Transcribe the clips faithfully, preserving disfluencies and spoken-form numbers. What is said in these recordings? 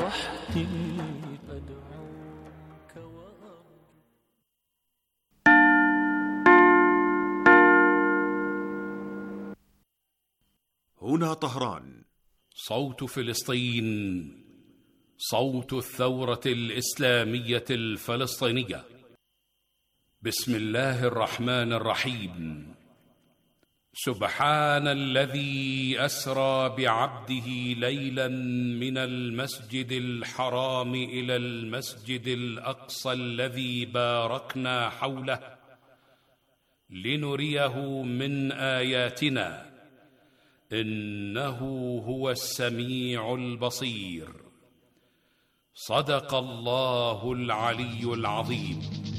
رحتي أدعوك وأرجو. هنا طهران، صوت فلسطين، صوت الثورة الإسلامية الفلسطينية. بسم الله الرحمن الرحيم. سبحان الذي أسرى بعبده ليلا من المسجد الحرام إلى المسجد الأقصى الذي باركنا حوله لنريه من آياتنا إنه هو السميع البصير. صدق الله العلي العظيم.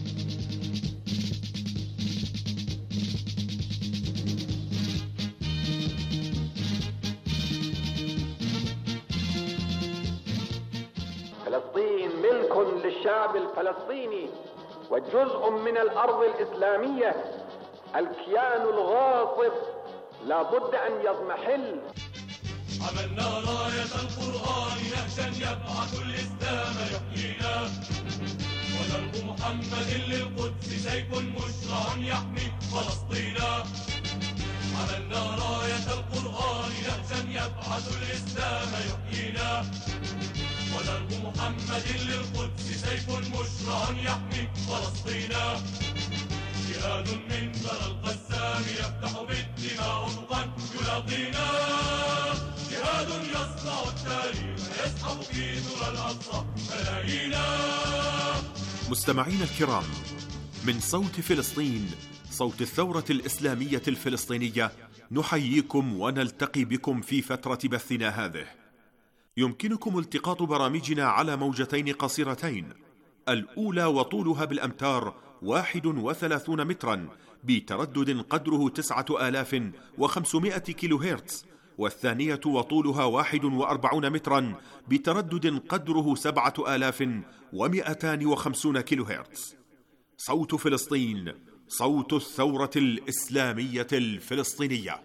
فلسطين ملك للشعب الفلسطيني وجزء من الأرض الإسلامية. الكيان الغاصب لا بد أن يضمحل. عملنا راية القرآن نهجا يبعث الإسلام يحيينا، ودرب محمد للقدس سيف مشرع يحمي فلسطينا. عملنا راية القرآن نهجا يبعث الإسلام يحيينا، ودرب محمد للقدس سيف مشرع يحمي فلسطينا. جهاد من ثرى القسام يفتح بالدماء أفقا يلاقينا، جهاد يصنع التاريخ يسحب في ثرى الأقصى ملايينا. مستمعين الكرام، من صوت فلسطين، صوت الثورة الإسلامية الفلسطينية، نحييكم ونلتقي بكم في فترة بثنا هذه. يمكنكم التقاط برامجنا على موجتين قصيرتين، الأولى وطولها بالأمتار واحد وثلاثون مترا بتردد قدره تسعة آلاف وخمسمائة كيلو هرتز، والثانية وطولها واحد وأربعون مترا بتردد قدره سبعة آلاف ومئتان وخمسون كيلو هرتز. صوت فلسطين، صوت الثورة الإسلامية الفلسطينية.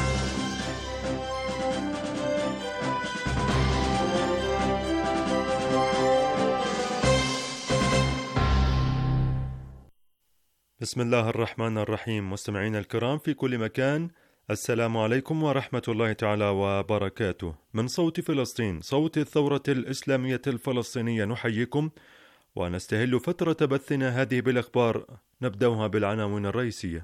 بسم الله الرحمن الرحيم. مستمعينا الكرام في كل مكان، السلام عليكم ورحمة الله تعالى وبركاته. من صوت فلسطين، صوت الثورة الإسلامية الفلسطينية، نحييكم ونستهل فترة بثنا هذه بالأخبار. نبدأها بالعناوين الرئيسية.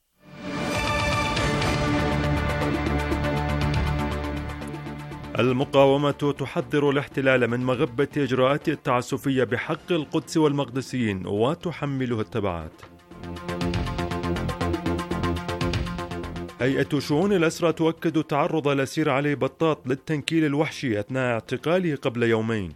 المقاومة تحذر الاحتلال من مغبة إجراءات التعسفية بحق القدس والمقدسيين وتحمله التبعات. هيئة شؤون الأسرى تؤكد تعرض الأسير علي بطاط للتنكيل الوحشي أثناء اعتقاله قبل يومين.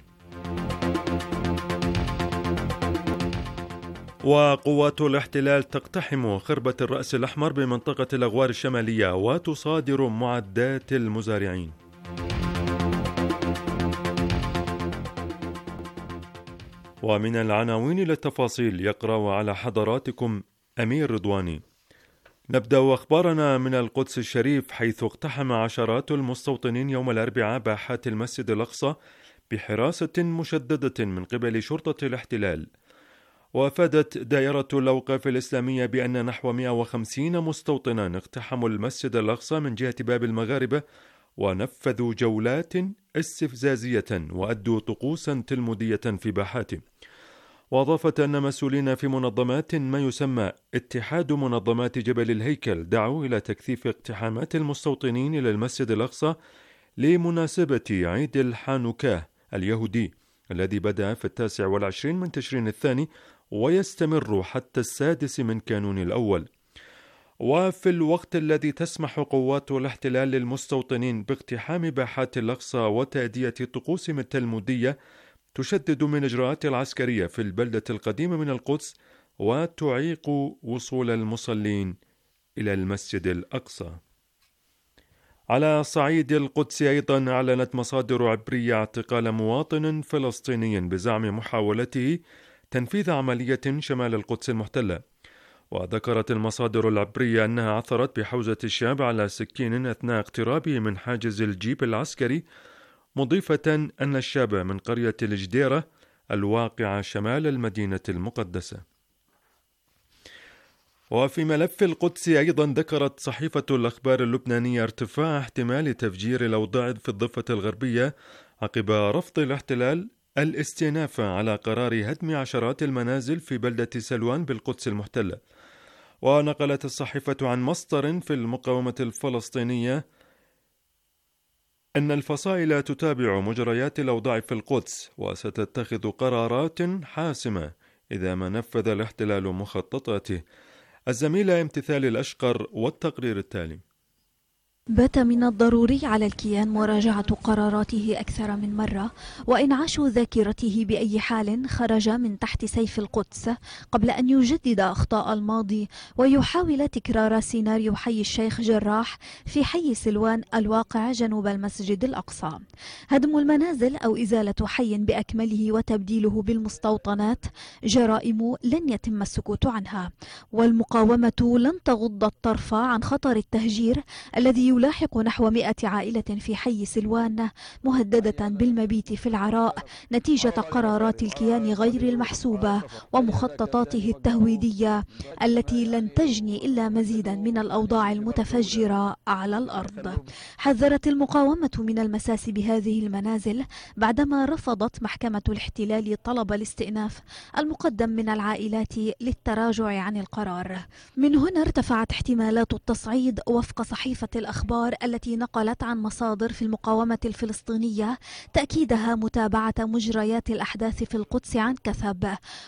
وقوات الاحتلال تقتحم خربة الرأس الأحمر بمنطقة الأغوار الشمالية وتصادر معدات المزارعين. ومن العناوين للتفاصيل يقرأ على حضراتكم أمير رضواني. نبدأ أخبارنا من القدس الشريف، حيث اقتحم عشرات المستوطنين يوم الأربعاء باحات المسجد الأقصى بحراسة مشددة من قبل شرطة الاحتلال. وأفادت دائرة الأوقاف الإسلامية بأن نحو مئة وخمسين مستوطنا اقتحموا المسجد الأقصى من جهة باب المغاربة، ونفذوا جولات استفزازية وأدوا طقوسا تلمودية في باحاته. وأضافت أن مسؤولين في منظمات ما يسمى اتحاد منظمات جبل الهيكل دعوا إلى تكثيف اقتحامات المستوطنين إلى المسجد الأقصى لمناسبة عيد الحانوكاه اليهودي الذي بدأ في التاسع والعشرين من تشرين الثاني ويستمر حتى السادس من كانون الأول. وفي الوقت الذي تسمح قوات الاحتلال للمستوطنين باقتحام باحات الأقصى وتأدية طقوسهم التلمودية، تشدد من إجراءات العسكرية في البلدة القديمة من القدس وتعيق وصول المصلين إلى المسجد الأقصى. على صعيد القدس أيضا أعلنت مصادر عبرية اعتقال مواطن فلسطيني بزعم محاولته تنفيذ عملية شمال القدس المحتلة. وذكرت المصادر العبرية أنها عثرت بحوزة الشاب على سكين أثناء اقترابه من حاجز الجيب العسكري، مضيفة أن الشاب من قرية الجديرة الواقعة شمال المدينة المقدسة. وفي ملف القدس أيضا ذكرت صحيفة الأخبار اللبنانية ارتفاع احتمال تفجير الأوضاع في الضفة الغربية عقب رفض الاحتلال الاستئناف على قرار هدم عشرات المنازل في بلدة سلوان بالقدس المحتلة. ونقلت الصحيفة عن مصدر في المقاومة الفلسطينية أن الفصائل تتابع مجريات الأوضاع في القدس وستتخذ قرارات حاسمة إذا ما نفذ الاحتلال مخططاته. الزميلة امتثال الأشقر والتقرير التالي. بات من الضروري على الكيان مراجعة قراراته أكثر من مرة وإنعاش ذاكرته بأي حال خرج من تحت سيف القدس قبل أن يجدد أخطاء الماضي ويحاول تكرار سيناريو حي الشيخ جراح في حي سلوان الواقع جنوب المسجد الأقصى. هدم المنازل أو إزالة حي بأكمله وتبديله بالمستوطنات جرائم لن يتم السكوت عنها، والمقاومة لن تغض الطرف عن خطر التهجير الذي يلاحق نحو مئة عائلة في حي سلوان مهددة بالمبيت في العراء نتيجة قرارات الكيان غير المحسوبة ومخططاته التهويدية التي لن تجني إلا مزيدا من الأوضاع المتفجرة على الأرض. حذرت المقاومة من المساس بهذه المنازل بعدما رفضت محكمة الاحتلال طلب الاستئناف المقدم من العائلات للتراجع عن القرار. من هنا ارتفعت احتمالات التصعيد وفق صحيفة الأخبار التي نقلت عن مصادر في المقاومة الفلسطينية تأكيدها متابعة مجريات الأحداث في القدس عن كثب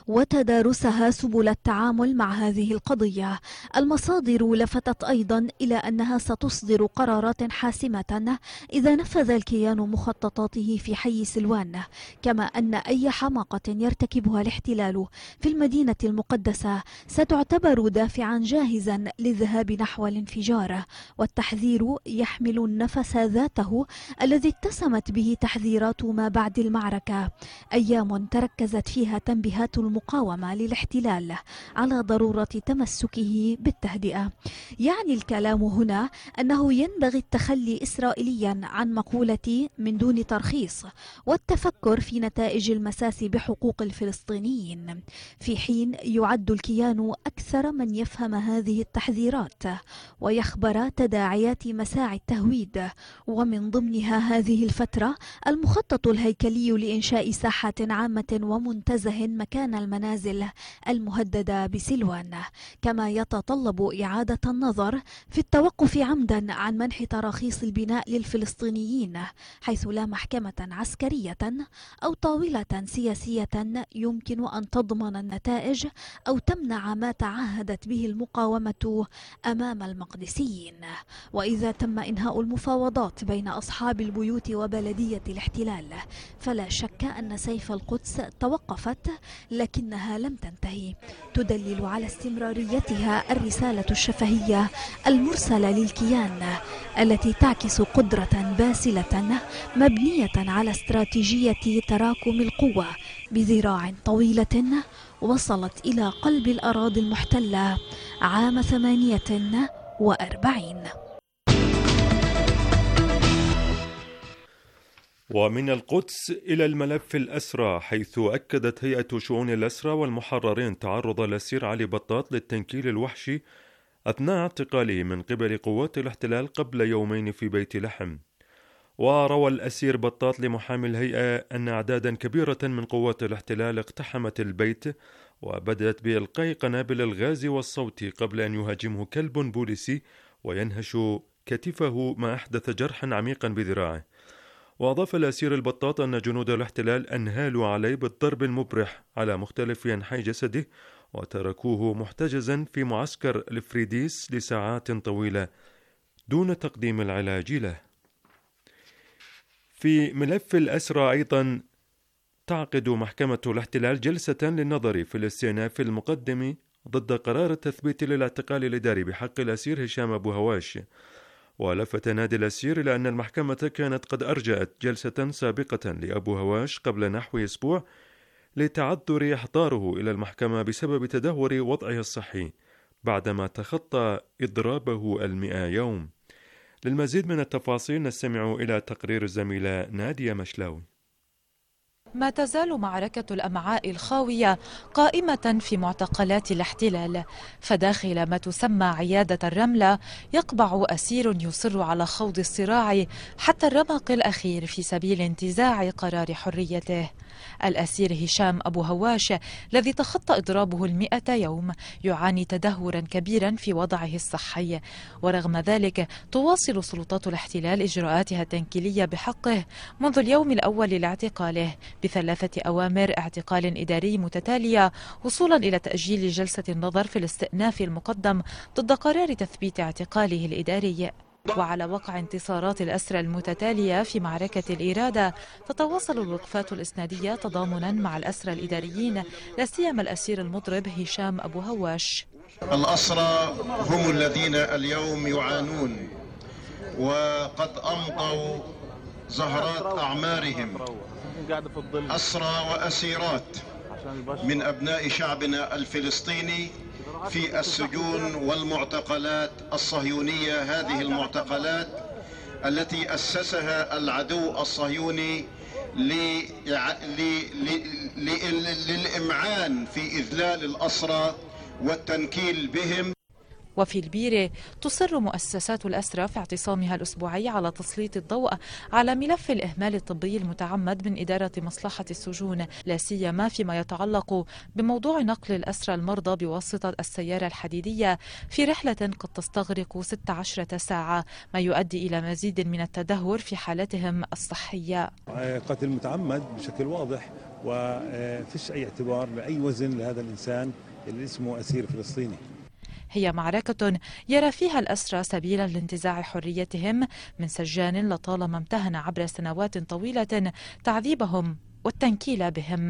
وتدارسها سبل التعامل مع هذه القضية. المصادر لفتت أيضا إلى أنها ستصدر قرارات حاسمة إذا نفذ الكيان مخططاته في حي سلوان، كما أن أي حماقة يرتكبها الاحتلال في المدينة المقدسة ستعتبر دافعا جاهزا للذهاب نحو الانفجار. والتحذير يحمل النفس ذاته الذي اتسمت به تحذيرات ما بعد المعركة، أيام تركزت فيها تنبيهات المقاومة للاحتلال على ضرورة تمسكه بالتهدئة. يعني الكلام هنا أنه ينبغي التخلي إسرائيليا عن مقولة من دون ترخيص والتفكر في نتائج المساس بحقوق الفلسطينيين، في حين يعد الكيان أكثر من يفهم هذه التحذيرات ويخبر تداعيات مساعي التهويد، ومن ضمنها هذه الفترة المخطط الهيكلي لإنشاء ساحة عامة ومنتزه مكان المنازل المهددة بسلوان، كما يتطلب إعادة النظر في التوقف عمدا عن منح تراخيص البناء للفلسطينيين، حيث لا محكمة عسكرية أو طاولة سياسية يمكن أن تضمن النتائج أو تمنع ما تعهدت به المقاومة أمام المقدسيين. وإذا تم إنهاء المفاوضات بين أصحاب البيوت وبلدية الاحتلال فلا شك أن سيف القدس توقفت، لكنها لم تنتهي. تدلل على استمراريتها الرسالة الشفهية المرسلة للكيان التي تعكس قدرة باسلة مبنية على استراتيجية تراكم القوة بذراع طويلة وصلت إلى قلب الأراضي المحتلة عام ثمانية وأربعين. ومن القدس إلى الملف الأسرى، حيث أكدت هيئة شؤون الأسرى والمحررين تعرض الأسير علي بطاط للتنكيل الوحشي أثناء اعتقاله من قبل قوات الاحتلال قبل يومين في بيت لحم. وروى الأسير بطاط لمحامي الهيئة أن أعدادا كبيرة من قوات الاحتلال اقتحمت البيت وبدأت بإلقاء قنابل الغاز والصوت قبل أن يهاجمه كلب بوليسي وينهش كتفه ما أحدث جرحا عميقا بذراعه. وأضاف الأسير البطاط أن جنود الاحتلال أنهالوا عليه بالضرب المبرح على مختلف أنحاء جسده وتركوه محتجزا في معسكر الفريديس لساعات طويلة دون تقديم العلاج له. في ملف الأسرى أيضا تعقد محكمة الاحتلال جلسة للنظر في الاستئناف المقدم ضد قرار التثبيت للاعتقال الإداري بحق الأسير هشام أبو هواش. ولفت نادي الأسير إلى أن المحكمة كانت قد أرجأت جلسة سابقة لأبو هواش قبل نحو أسبوع لتعذر إحضاره إلى المحكمة بسبب تدهور وضعه الصحي بعدما تخطى إضرابه المئة يوم. للمزيد من التفاصيل نستمع إلى تقرير الزميلة نادية مشلاوي. ما تزال معركة الأمعاء الخاوية قائمة في معتقلات الاحتلال، فداخل ما تسمى عيادة الرملة يقبع أسير يصر على خوض الصراع حتى الرمق الأخير في سبيل انتزاع قرار حريته. الأسير هشام أبو هواش الذي تخطى إضرابه المئة يوم يعاني تدهورا كبيرا في وضعه الصحي، ورغم ذلك تواصل سلطات الاحتلال إجراءاتها التنكيلية بحقه منذ اليوم الأول لاعتقاله بثلاثة أوامر اعتقال إداري متتالية، وصولا إلى تأجيل جلسة النظر في الاستئناف المقدم ضد قرار تثبيت اعتقاله الإداري. وعلى وقع انتصارات الأسرى المتتالية في معركة الإرادة تتواصل الوقفات الإسنادية تضامنا مع الأسرى الإداريين، لا سيما الأسير المضرب هشام أبو هواش. الأسرى هم الذين اليوم يعانون وقد أمضوا زهرات أعمارهم، أسرى وأسيرات من أبناء شعبنا الفلسطيني في السجون والمعتقلات الصهيونية. هذه المعتقلات التي أسسها العدو الصهيوني للإمعان في إذلال الأسرى والتنكيل بهم. وفي البيرة تصر مؤسسات الأسرى في اعتصامها الأسبوعي على تسليط الضوء على ملف الإهمال الطبي المتعمد من إدارة مصلحة السجون، لا سيما فيما يتعلق بموضوع نقل الأسرى المرضى بواسطة السيارة الحديدية في رحلة قد تستغرق ستة عشر ساعة، ما يؤدي إلى مزيد من التدهور في حالتهم الصحية. قتل متعمد بشكل واضح، وفيش أي اعتبار لأي وزن لهذا الإنسان اللي اسمه أسير فلسطيني. هي معركة يرى فيها الأسرى سبيلا لانتزاع حريتهم من سجان لطالما امتهن عبر سنوات طويلة تعذيبهم والتنكيل بهم.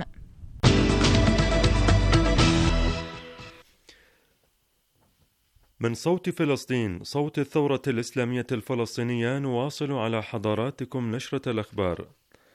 من صوت فلسطين، صوت الثورة الإسلامية الفلسطينية، نواصل على حضراتكم نشرة الأخبار.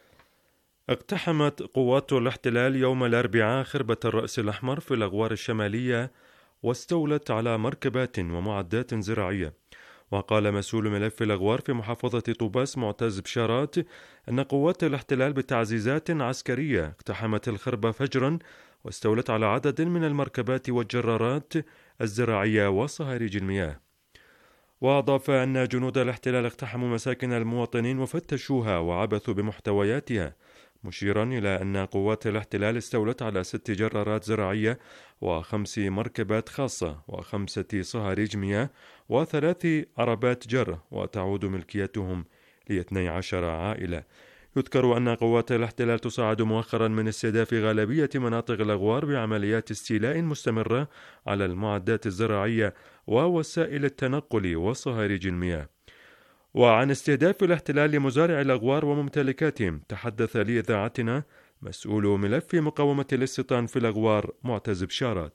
اقتحمت قوات الاحتلال يوم الأربعاء خربة الرأس الأحمر في الأغوار الشمالية واستولت على مركبات ومعدات زراعية. وقال مسؤول ملف الأغوار في محافظة طوباس معتز بشارات أن قوات الاحتلال بتعزيزات عسكرية اقتحمت الخربة فجرا واستولت على عدد من المركبات والجرارات الزراعية وصهاريج المياه. وأضاف أن جنود الاحتلال اقتحموا مساكن المواطنين وفتشوها وعبثوا بمحتوياتها، مشيرا إلى أن قوات الاحتلال استولت على ست جرارات زراعية وخمس مركبات خاصة وخمسة صهاريج مياه وثلاث عربات جر، وتعود ملكيتهم لاثني عشر عائلة. يذكر أن قوات الاحتلال تصاعد مؤخرا من استهداف غالبية مناطق الأغوار بعمليات استيلاء مستمرة على المعدات الزراعية ووسائل التنقل وصهاريج المياه. وعن استهداف الاحتلال لمزارع الأغوار وممتلكاتهم تحدث لإذاعتنا مسؤول ملف مقاومة الاستيطان في الأغوار معتز بشارات.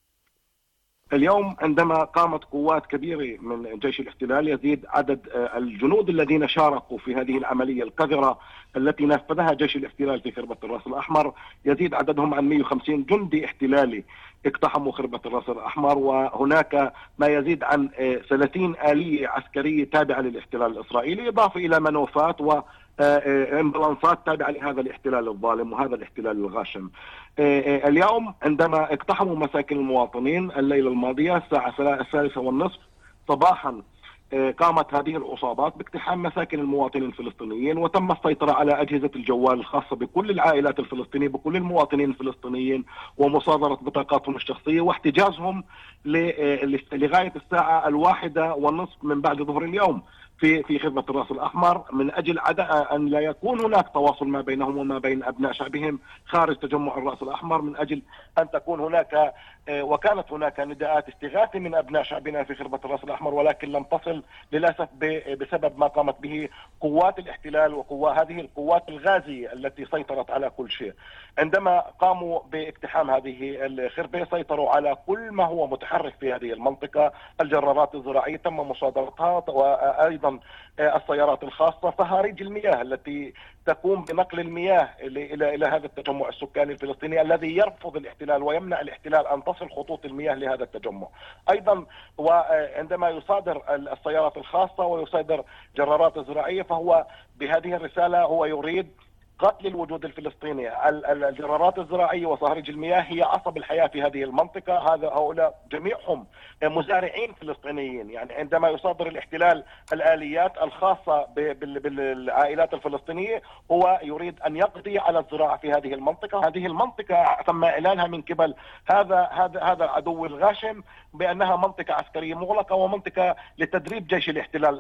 اليوم عندما قامت قوات كبيرة من جيش الاحتلال يزيد عدد الجنود الذين شاركوا في هذه العملية القذرة التي نفذها جيش الاحتلال في خربة الرأس الأحمر، يزيد عددهم عن مئة وخمسين جندي احتلالي اقتحموا خربة الرأس الأحمر، وهناك ما يزيد عن ثلاثين آلية عسكرية تابعة للاحتلال الإسرائيلي، إضافة إلى منوفات و امبلانسات تابعة لهذا الاحتلال الظالم وهذا الاحتلال الغاشم. اليوم عندما اقتحموا مساكن المواطنين الليلة الماضية الساعة الثالثة والنصف صباحا قامت هذه العصابات باقتحام مساكن المواطنين الفلسطينيين، وتم السيطرة على أجهزة الجوال الخاصة بكل العائلات الفلسطينية بكل المواطنين الفلسطينيين ومصادرة بطاقاتهم الشخصية واحتجازهم لغاية الساعة الواحدة والنصف من بعد ظهر اليوم في في خدمة الرأس الأحمر، من أجل أن لا يكون هناك تواصل ما بينهم وما بين أبناء شعبهم خارج تجمع الرأس الأحمر، من أجل أن تكون هناك وكانت هناك نداءات استغاثة من أبناء شعبنا في خربة الرأس الأحمر، ولكن لم تصل للأسف بسبب ما قامت به قوات الاحتلال وقوات هذه القوات الغازية التي سيطرت على كل شيء. عندما قاموا باقتحام هذه الخربة سيطروا على كل ما هو متحرك في هذه المنطقة. الجرارات الزراعية تم مصادرتها، وأيضا أيضا السيارات الخاصة، فهاريج المياه التي تقوم بنقل المياه إلى إلى هذا التجمع السكاني الفلسطيني الذي يرفض الاحتلال ويمنع الاحتلال أن تصل خطوط المياه لهذا التجمع. أيضا وعندما يصادر السيارات الخاصة ويصادر جرارات زراعية فهو بهذه الرسالة هو يريد قتل الوجود الفلسطيني. الجرارات الزراعية وصهريج المياه هي عصب الحياة في هذه المنطقة. هذا هؤلاء جميعهم مزارعين فلسطينيين، يعني عندما يصادر الاحتلال الآليات الخاصة بالعائلات الفلسطينية هو يريد أن يقضي على الزراعة في هذه المنطقة. هذه المنطقة تم إعلانها من قبل هذا هذا هذا العدو الغاشم بأنها منطقة عسكرية مغلقة ومنطقة لتدريب جيش الاحتلال.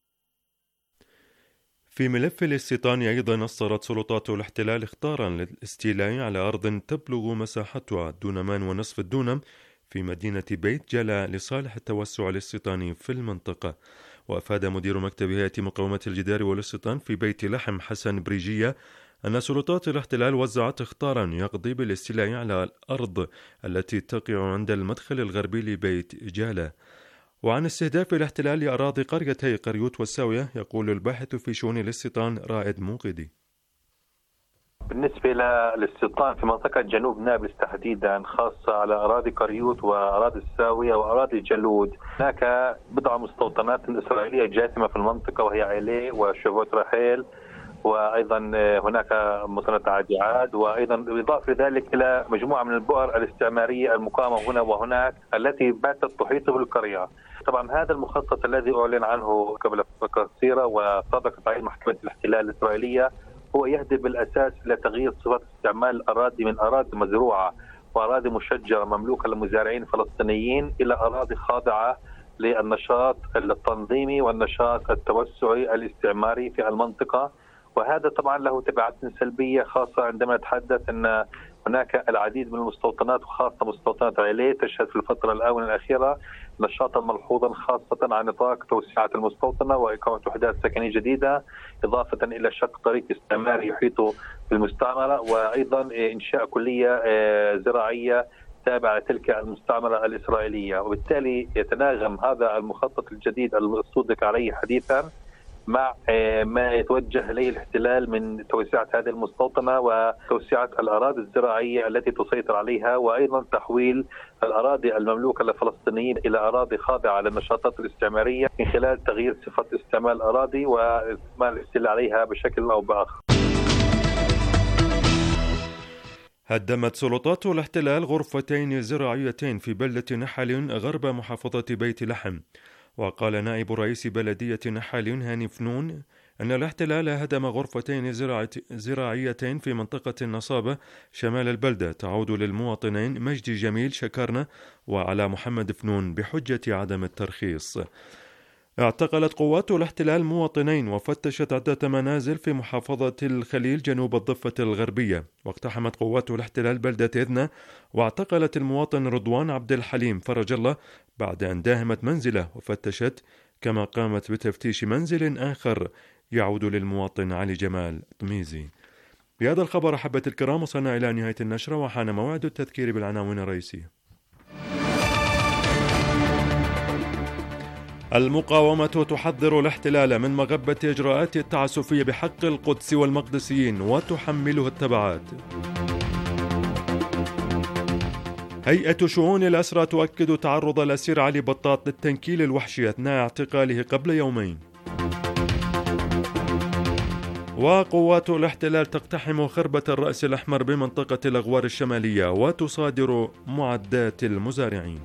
في ملف الاستيطان أيضا أصدرت سلطات الاحتلال اختارا للاستيلاء على أرض تبلغ مساحتها دونمان ونصف الدونم في مدينة بيت جلا لصالح التوسع الاستيطاني في المنطقة. وأفاد مدير مكتب هيئة مقاومة الجدار والاستيطان في بيت لحم حسن بريجية أن سلطات الاحتلال وزعت اختارا يقضي بالاستيلاء على الأرض التي تقع عند المدخل الغربي لبيت جالا. وعن استهداف الاحتلال لأراضي قريتي قريوت والساوية يقول الباحث في شؤون الاستيطان رائد موقدي. بالنسبة للاستيطان في منطقة جنوب نابلس تحديدا خاصة على أراضي قريوت وأراضي الساوية وأراضي الجلود، هناك بضع مستوطنات إسرائيلية جاثمة في المنطقة وهي عيلي وشبوت رحيل، وأيضا هناك مطنة عادي عاد، وأيضا بالإضافة لذلك إلى مجموعة من البؤر الاستعمارية المقامة هنا وهناك التي باتت تحيط بالقرية. طبعا هذا المخطط الذي أعلن عنه قبل فترة قصيرة وصادقت عليه محكمة الاحتلال الإسرائيلية هو يهدف بالأساس إلى تغيير صفات استعمال الأراضي من أراضي مزروعة وأراضي مشجرة مملوكة للمزارعين الفلسطينيين إلى أراضي خاضعة للنشاط التنظيمي والنشاط التوسعي الاستعماري في المنطقة. وهذا طبعا له تبعات سلبية خاصة عندما نتحدث أن هناك العديد من المستوطنات وخاصة مستوطنات عيلي تشهد في الفترة الآونة الأخيرة نشاطا ملحوظا خاصة على نطاق توسعة المستوطنة وإقامة وحدات سكنية جديدة، إضافة إلى شق طريق استعماري يحيط بالمستعمرة، وأيضا إنشاء كلية زراعية تابعة لتلك المستعمرة الإسرائيلية. وبالتالي يتناغم هذا المخطط الجديد المصدق عليه حديثا مع ما يتوجه إليه الاحتلال من توسعة هذه المستوطنة وتوسعة الأراضي الزراعية التي تسيطر عليها، وأيضا تحويل الأراضي المملوكة للفلسطينيين إلى أراضي خاضعة للنشاطات الاستعمارية من خلال تغيير صفة استعمال الأراضي واستعمال الاحتلال عليها بشكل أو بآخر. هدمت سلطات الاحتلال غرفتين زراعيتين في بلدة نحل غرب محافظة بيت لحم. وقال نائب رئيس بلدية نحل هاني فنون أن الاحتلال هدم غرفتين زراعيتين في منطقة النصابة شمال البلدة تعود للمواطنين مجدي جميل شكرنا وعلى محمد فنون بحجة عدم الترخيص. اعتقلت قوات الاحتلال مواطنين وفتشت عدة منازل في محافظة الخليل جنوب الضفة الغربية. واقتحمت قوات الاحتلال بلدة إذنة واعتقلت المواطن رضوان عبد الحليم فرج الله بعد أن داهمت منزله وفتشت، كما قامت بتفتيش منزل آخر يعود للمواطن علي جمال طميزي. بهذا الخبر أحبة الكرام وصلنا إلى نهاية النشرة وحان موعد التذكير بالعناوين الرئيسية. المقاومة تحذر الاحتلال من مغبة إجراءات التعسفية بحق القدس والمقدسيين وتحمله التبعات. هيئة شؤون الأسرى تؤكد تعرض الأسير علي بطاط للتنكيل الوحشي أثناء اعتقاله قبل يومين. وقوات الاحتلال تقتحم خربة الرأس الأحمر بمنطقة الأغوار الشمالية وتصادر معدات المزارعين.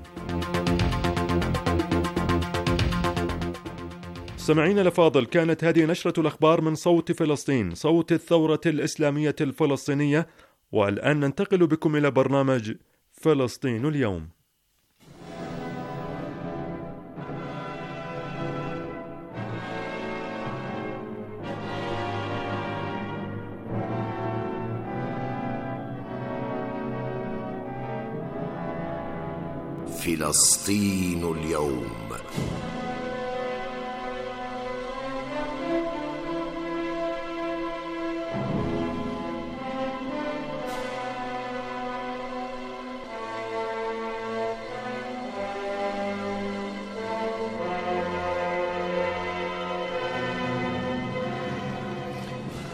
سمعين الأفاضل، كانت هذه نشرة الأخبار من صوت فلسطين، صوت الثورة الإسلامية الفلسطينية. والآن ننتقل بكم إلى برنامج فلسطين اليوم. فلسطين اليوم.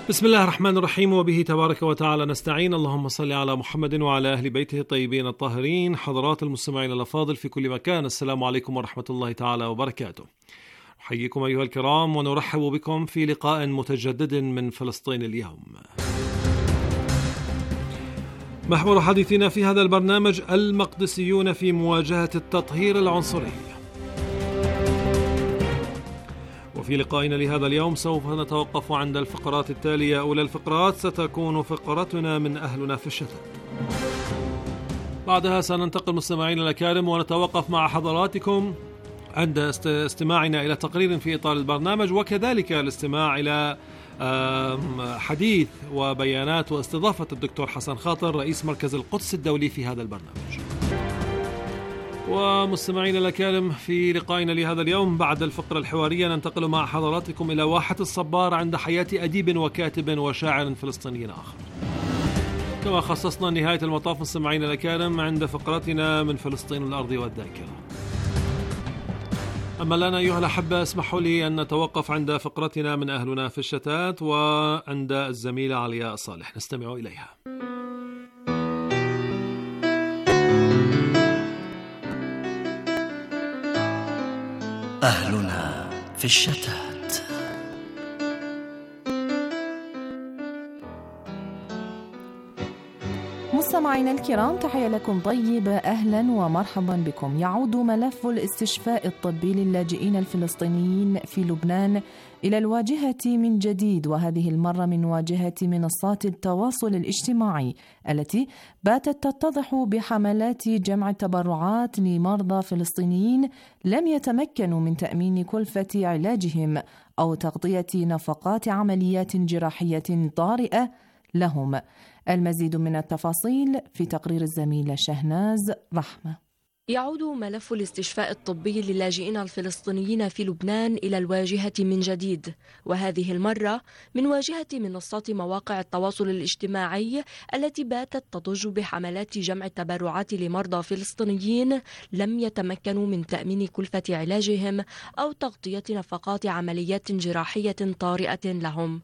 بسم الله الرحمن الرحيم، وبه تبارك وتعالى نستعين. اللهم صل على محمد وعلى أهل بيته الطيبين الطاهرين. حضرات المستمعين الأفاضل في كل مكان، السلام عليكم ورحمة الله تعالى وبركاته. أحييكم أيها الكرام ونرحب بكم في لقاء متجدد من فلسطين اليوم. محور حديثنا في هذا البرنامج: المقدسيون في مواجهة التطهير العنصري. وفي لقائنا لهذا اليوم سوف نتوقف عند الفقرات التالية. أولى الفقرات ستكون فقرتنا من أهلنا في الشتات. بعدها سننتقل مستمعين الأكارم ونتوقف مع حضراتكم عند استماعنا إلى تقرير في إطار البرنامج، وكذلك الاستماع إلى حديث وبيانات واستضافة الدكتور حسن خاطر رئيس مركز القدس الدولي في هذا البرنامج. ومستمعين الأكارم، في لقائنا لهذا اليوم بعد الفقرة الحوارية ننتقل مع حضراتكم إلى واحة الصبار عند حياة أديب وكاتب وشاعر فلسطيني آخر. كما خصصنا نهاية المطاف مستمعين الأكارم عند فقرتنا من فلسطين الأرض والذاكرة. أما الآن أيها الأحبة اسمحوا لي أن نتوقف عند فقرتنا من أهلنا في الشتات وعند الزميلة علياء صالح، نستمع إليها. أهلنا في الشتات. مستمعينا الكرام، تحية لكم طيبة، أهلا ومرحبا بكم. يعود ملف الاستشفاء الطبي للاجئين الفلسطينيين في لبنان إلى الواجهة من جديد، وهذه المرة من واجهة منصات التواصل الاجتماعي التي باتت تتضح بحملات جمع تبرعات لمرضى فلسطينيين لم يتمكنوا من تأمين كلفة علاجهم أو تغطية نفقات عمليات جراحية طارئة لهم. المزيد من التفاصيل في تقرير الزميلة شهناز رحمة. يعود ملف الاستشفاء الطبي للاجئين الفلسطينيين في لبنان إلى الواجهة من جديد، وهذه المرة من واجهة منصات مواقع التواصل الاجتماعي التي باتت تضج بحملات جمع التبرعات لمرضى فلسطينيين لم يتمكنوا من تأمين كلفة علاجهم أو تغطية نفقات عمليات جراحية طارئة لهم.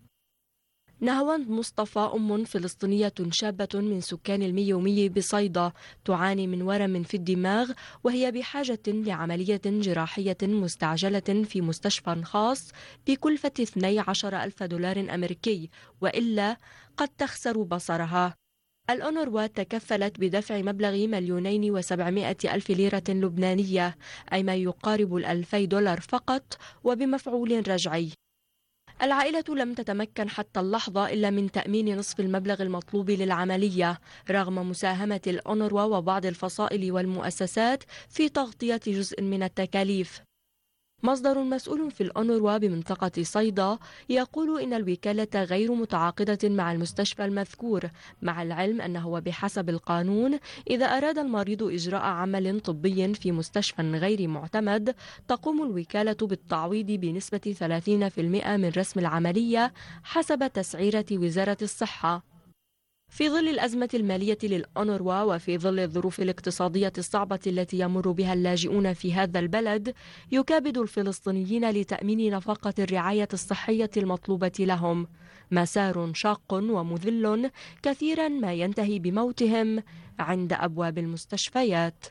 نهاوند مصطفى أم فلسطينية شابة من سكان الميومية بصيدا تعاني من ورم في الدماغ، وهي بحاجة لعملية جراحية مستعجلة في مستشفى خاص بكلفة اثني عشر ألف دولار أمريكي، وإلا قد تخسر بصرها. الأونروا تكفلت بدفع مبلغ مليونين وسبعمائة ألف ليرة لبنانية، أي ما يقارب الألفي دولار فقط، وبمفعول رجعي. العائلة لم تتمكن حتى اللحظة إلا من تأمين نصف المبلغ المطلوب للعملية، رغم مساهمة الأونروا وبعض الفصائل والمؤسسات في تغطية جزء من التكاليف. مصدر مسؤول في الأونروا بمنطقة صيدا يقول إن الوكالة غير متعاقدة مع المستشفى المذكور، مع العلم أنه بحسب القانون إذا أراد المريض إجراء عمل طبي في مستشفى غير معتمد تقوم الوكالة بالتعويض بنسبة ثلاثين بالمئة من رسم العملية حسب تسعيرة وزارة الصحة. في ظل الأزمة المالية للأونروا وفي ظل الظروف الاقتصادية الصعبة التي يمر بها اللاجئون في هذا البلد، يكابد الفلسطينيين لتأمين نفقة الرعاية الصحية المطلوبة لهم. مسار شاق ومذل، كثيرا ما ينتهي بموتهم عند أبواب المستشفيات.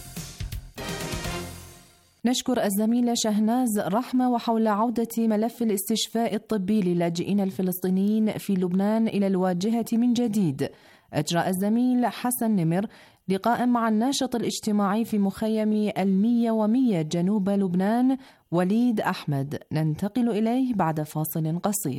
نشكر الزميلة شهناز رحمة. وحول عودة ملف الاستشفاء الطبي للاجئين الفلسطينيين في لبنان إلى الواجهة من جديد، أجرى الزميل حسن نمر لقاء مع الناشط الاجتماعي في مخيم المية ومية جنوب لبنان وليد أحمد، ننتقل إليه بعد فاصل قصير.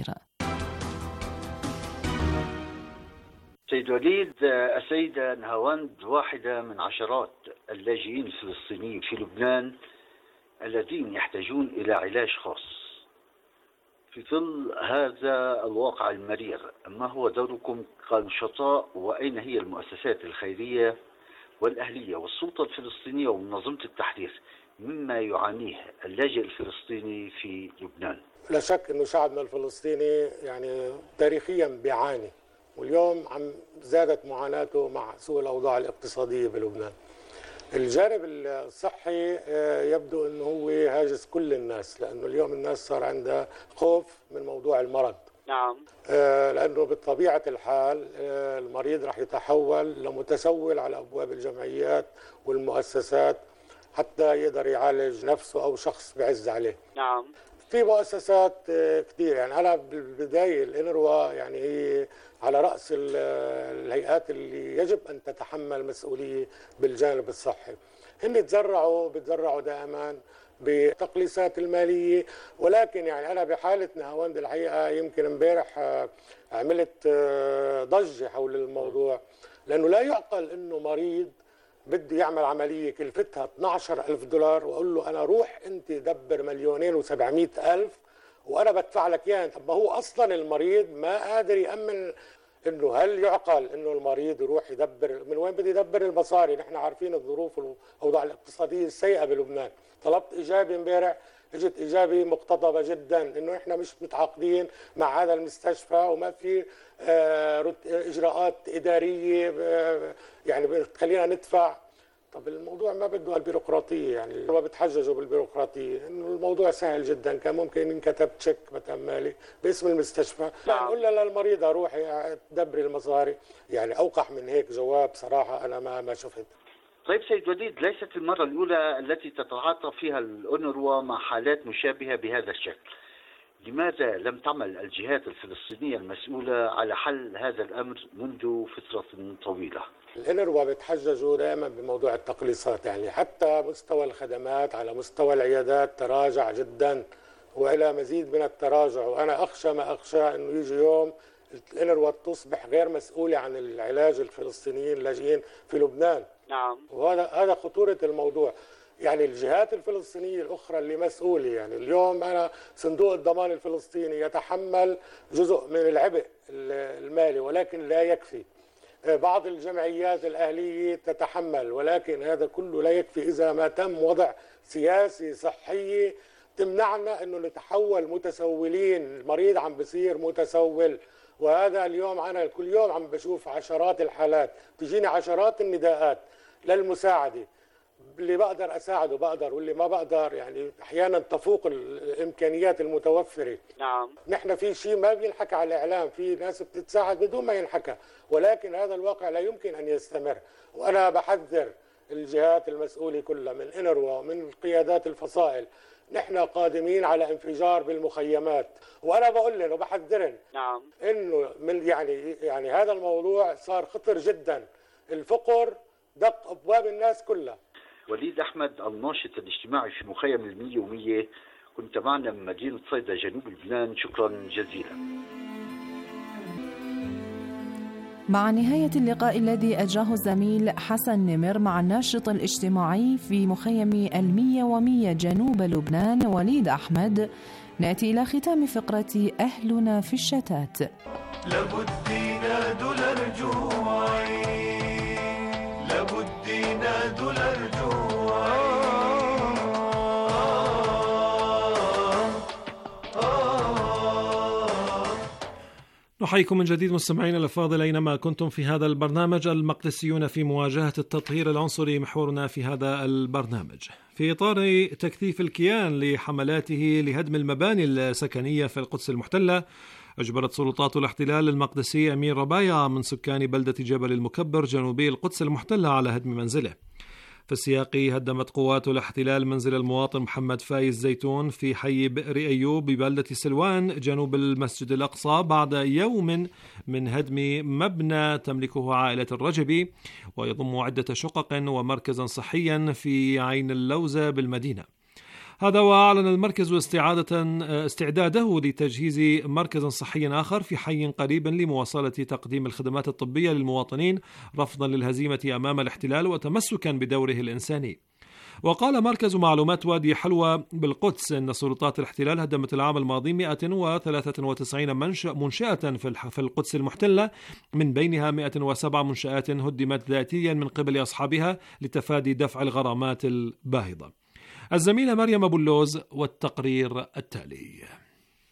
سيد وليد، السيدة نهاوند واحدة من عشرات اللاجئين الفلسطينيين في لبنان الذين يحتاجون إلى علاج خاص. في ظل هذا الواقع المرير، ما هو دوركم كنشطاء، وأين هي المؤسسات الخيرية والأهلية والسلطة الفلسطينية ومنظمة التحرير مما يعانيه اللاجئ الفلسطيني في لبنان؟ لا شك أنه شعبنا الفلسطيني يعني تاريخيا بيعاني، واليوم عم زادت معاناته مع سوء الأوضاع الاقتصادية بلبنان. الجانب الصحي يبدو أنه هو هاجس كل الناس، لأنه اليوم الناس صار عندها خوف من موضوع المرض. نعم. آه لأنه بطبيعة الحال آه المريض رح يتحول لمتسول على أبواب الجمعيات والمؤسسات حتى يقدر يعالج نفسه أو شخص بعز عليه. نعم. في مؤسسات كثير، يعني أنا بالبداية الإنروا يعني هي على رأس الهيئات اللي يجب أن تتحمل مسؤولية بالجانب الصحي. هن تزرعوا بتزرعوا دائما بالتقليصات المالية، ولكن يعني أنا بحالة نهاوند الحقيقة يمكن امبارح عملت ضجة حول الموضوع، لأنه لا يعقل إنه مريض بده يعمل عملية كلفتها اثني عشر ألف دولار وأقول له أنا روح أنت دبر مليونين وسبعمائة ألف وأنا بدفع لك إياه. طب ما هو أصلا المريض ما قادر يأمن. إنه هل يعقل إنه المريض يروح يدبر؟ من وين بده يدبر المصاري؟ نحن عارفين الظروف والأوضاع الاقتصادية السيئة بلبنان. طلبت إجابة امبارح، اجت إجابة مقتضبة جدا إنه إحنا مش متعاقدين مع هذا المستشفى وما في إجراءات إدارية يعني بتخلينا ندفع. طب الموضوع ما بده البيروقراطية، يعني ما بتحججوا بالبيروقراطية، إنه الموضوع سهل جدا، كان ممكن ينكتب تشيك مثلا مالي باسم المستشفى، لا نقول للمريض روحي تدبري المصاري. يعني أوقح من هيك جواب صراحة أنا ما ما شفت. طيب سيد وليد، ليست المرة الأولى التي تتعاطى فيها الأونروا مع حالات مشابهة بهذا الشكل. لماذا لم تعمل الجهات الفلسطينية المسؤولة على حل هذا الأمر منذ فترة طويلة؟ الأونروا بتحججوا دائما بموضوع التقليصات، يعني حتى مستوى الخدمات على مستوى العيادات تراجع جدا وإلى مزيد من التراجع، وأنا أخشى ما أخشى أنه يجي يوم الأونروا تصبح غير مسؤولة عن العلاج الفلسطينيين اللاجئين في لبنان. نعم. وهذا هذا خطورة الموضوع. يعني الجهات الفلسطينية الأخرى اللي مسؤولة، يعني اليوم أنا صندوق الضمان الفلسطيني يتحمل جزء من العبء المالي ولكن لا يكفي. بعض الجمعيات الأهلية تتحمل، ولكن هذا كله لا يكفي إذا ما تم وضع سياسة صحية تمنعنا أنه نتحول متسولين. المريض عم بصير متسول، وهذا اليوم أنا كل يوم عم بشوف عشرات الحالات، تجيني عشرات النداءات للمساعدة. اللي بقدر أساعده بقدر، واللي ما بقدر يعني أحيانا تفوق الإمكانيات المتوفرة. نعم. نحن في شيء ما بينحكى على الإعلام، في ناس بتتساعد بدون ما ينحكى، ولكن هذا الواقع لا يمكن أن يستمر. وأنا بحذر الجهات المسؤولة كلها من إنروا ومن قيادات الفصائل، نحن قادمين على انفجار بالمخيمات. وأنا بقول لهم وبحذرهم نعم إنه من يعني يعني هذا الموضوع صار خطر جدا. الفقر دق أبواب الناس كلها. وليد أحمد، الناشط الاجتماعي في مخيم المية ومية، كنت معنا من مدينة صيدا جنوب لبنان، شكرا جزيلا. مع نهاية اللقاء الذي أجراه الزميل حسن نمر مع الناشط الاجتماعي في مخيم المية ومية جنوب لبنان وليد أحمد، نأتي إلى ختام فقرة أهلنا في الشتات. لابد ينادوا الأرجوعي، لابد ينادوا الأرجوعي. نحييكم من جديد مستمعينا الأفاضل أينما كنتم في هذا البرنامج. المقدسيون في مواجهة التطهير العنصري محورنا في هذا البرنامج، في إطار تكثيف الكيان لحملاته لهدم المباني السكنية في القدس المحتلة. أجبرت سلطات الاحتلال المقدسي أمير ربايع من سكان بلدة جبل المكبر جنوبي القدس المحتلة على هدم منزله. في السياق هدمت قوات الاحتلال منزل المواطن محمد فايز زيتون في حي بئر أيوب ببلدة سلوان جنوب المسجد الأقصى بعد يوم من هدم مبنى تملكه عائلة الرجبي ويضم عدة شقق ومركزا صحيا في عين اللوزة بالمدينة. هذا وأعلن المركز استعادة استعداده لتجهيز مركز صحي آخر في حي قريب لمواصلة تقديم الخدمات الطبية للمواطنين رفضا للهزيمة أمام الاحتلال وتمسكا بدوره الإنساني. وقال مركز معلومات وادي حلوى بالقدس أن سلطات الاحتلال هدمت العام الماضي مئة وثلاثة وتسعين منشأة في القدس المحتلة، من بينها مئة وسبع منشآت هدمت ذاتيا من قبل أصحابها لتفادي دفع الغرامات الباهظة. الزميلة مريم أبو اللوز والتقرير التالي. في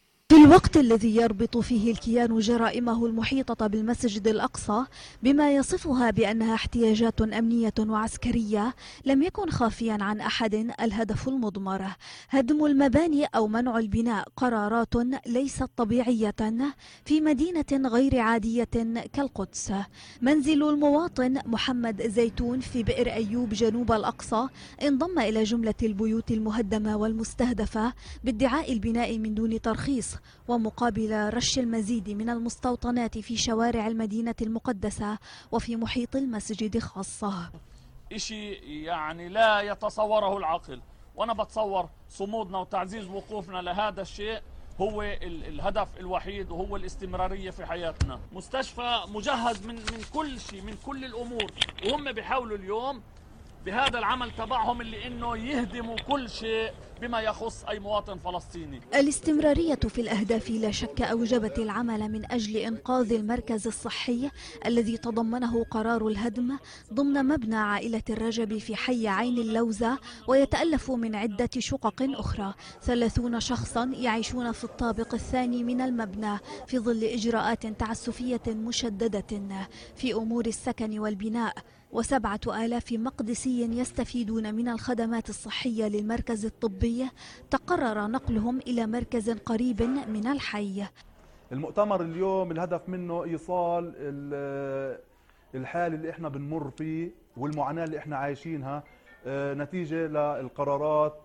الوقت الذي يربط فيه الكيان جرائمه المحيطة بالمسجد الأقصى بما يصفها بأنها احتياجات أمنية وعسكرية، لم يكن خافيا عن أحد الهدف المضمر: هدم المباني أو منع البناء، قرارات ليست طبيعية في مدينة غير عادية كالقدس. منزل المواطن محمد زيتون في بئر أيوب جنوب الأقصى انضم إلى جملة البيوت المهدمة والمستهدفة بادعاء البناء من دون ترخيص، ومقابل رش المزيد من المستوطنات في شوارع المدينة المقدسة وفي محيط المسجد خاصة. إشي يعني لا يتصوره العقل، وأنا بتصور صمودنا وتعزيز وقوفنا لهذا الشيء هو الهدف الوحيد، وهو الاستمرارية في حياتنا. مستشفى مجهز من من كل شيء، من كل الأمور، وهم بيحاولوا اليوم بهذا العمل تبعهم اللي إنه يهدموا كل شيء بما يخص أي مواطن فلسطيني. الاستمرارية في الأهداف لا شك أوجبت العمل من أجل إنقاذ المركز الصحي الذي تضمنه قرار الهدم ضمن مبنى عائلة الرجبي في حي عين اللوزة، ويتألف من عدة شقق أخرى. ثلاثون شخصا يعيشون في الطابق الثاني من المبنى في ظل إجراءات تعسفية مشددة في أمور السكن والبناء، وسبعة آلاف مقدسي يستفيدون من الخدمات الصحية للمركز الطبي تقرر نقلهم إلى مركز قريب من الحي. المؤتمر اليوم الهدف منه إيصال الحال اللي احنا بنمر فيه والمعاناة اللي احنا عايشينها نتيجة للقرارات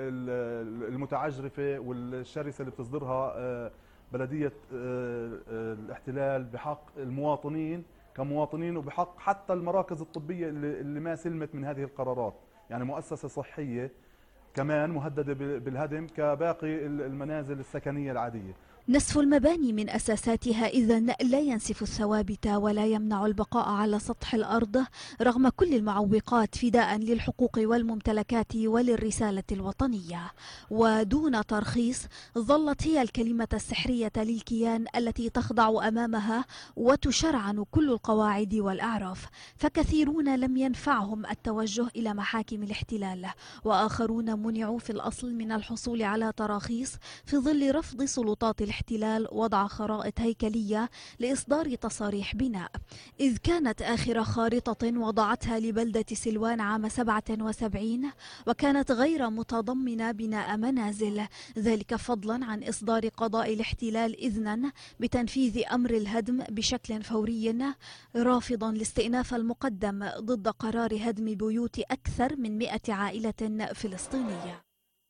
المتعجرفة والشرسة اللي بتصدرها بلدية الاحتلال بحق المواطنين كمواطنين، وبحق حتى المراكز الطبية اللي ما سلمت من هذه القرارات. يعني مؤسسة صحية كمان مهددة بالهدم كباقي المنازل السكنية العادية. نسف المباني من أساساتها إذن لا ينسف الثوابت ولا يمنع البقاء على سطح الأرض رغم كل المعوقات، فداء للحقوق والممتلكات وللرسالة الوطنية. ودون ترخيص ظلت هي الكلمة السحرية للكيان التي تخضع أمامها وتشرعن كل القواعد والأعراف. فكثيرون لم ينفعهم التوجه إلى محاكم الاحتلال، وآخرون منعوا في الأصل من الحصول على تراخيص في ظل رفض سلطات الاحتلال وضع خرائط هيكلية لإصدار تصاريح بناء، إذ كانت آخر خارطة وضعتها لبلدة سلوان عام سبعة وسبعين وكانت غير متضمنة بناء منازل، ذلك فضلا عن إصدار قضاء الاحتلال إذنا بتنفيذ أمر الهدم بشكل فوري، رافضا الاستئناف المقدم ضد قرار هدم بيوت أكثر من مئة عائلة فلسطينية.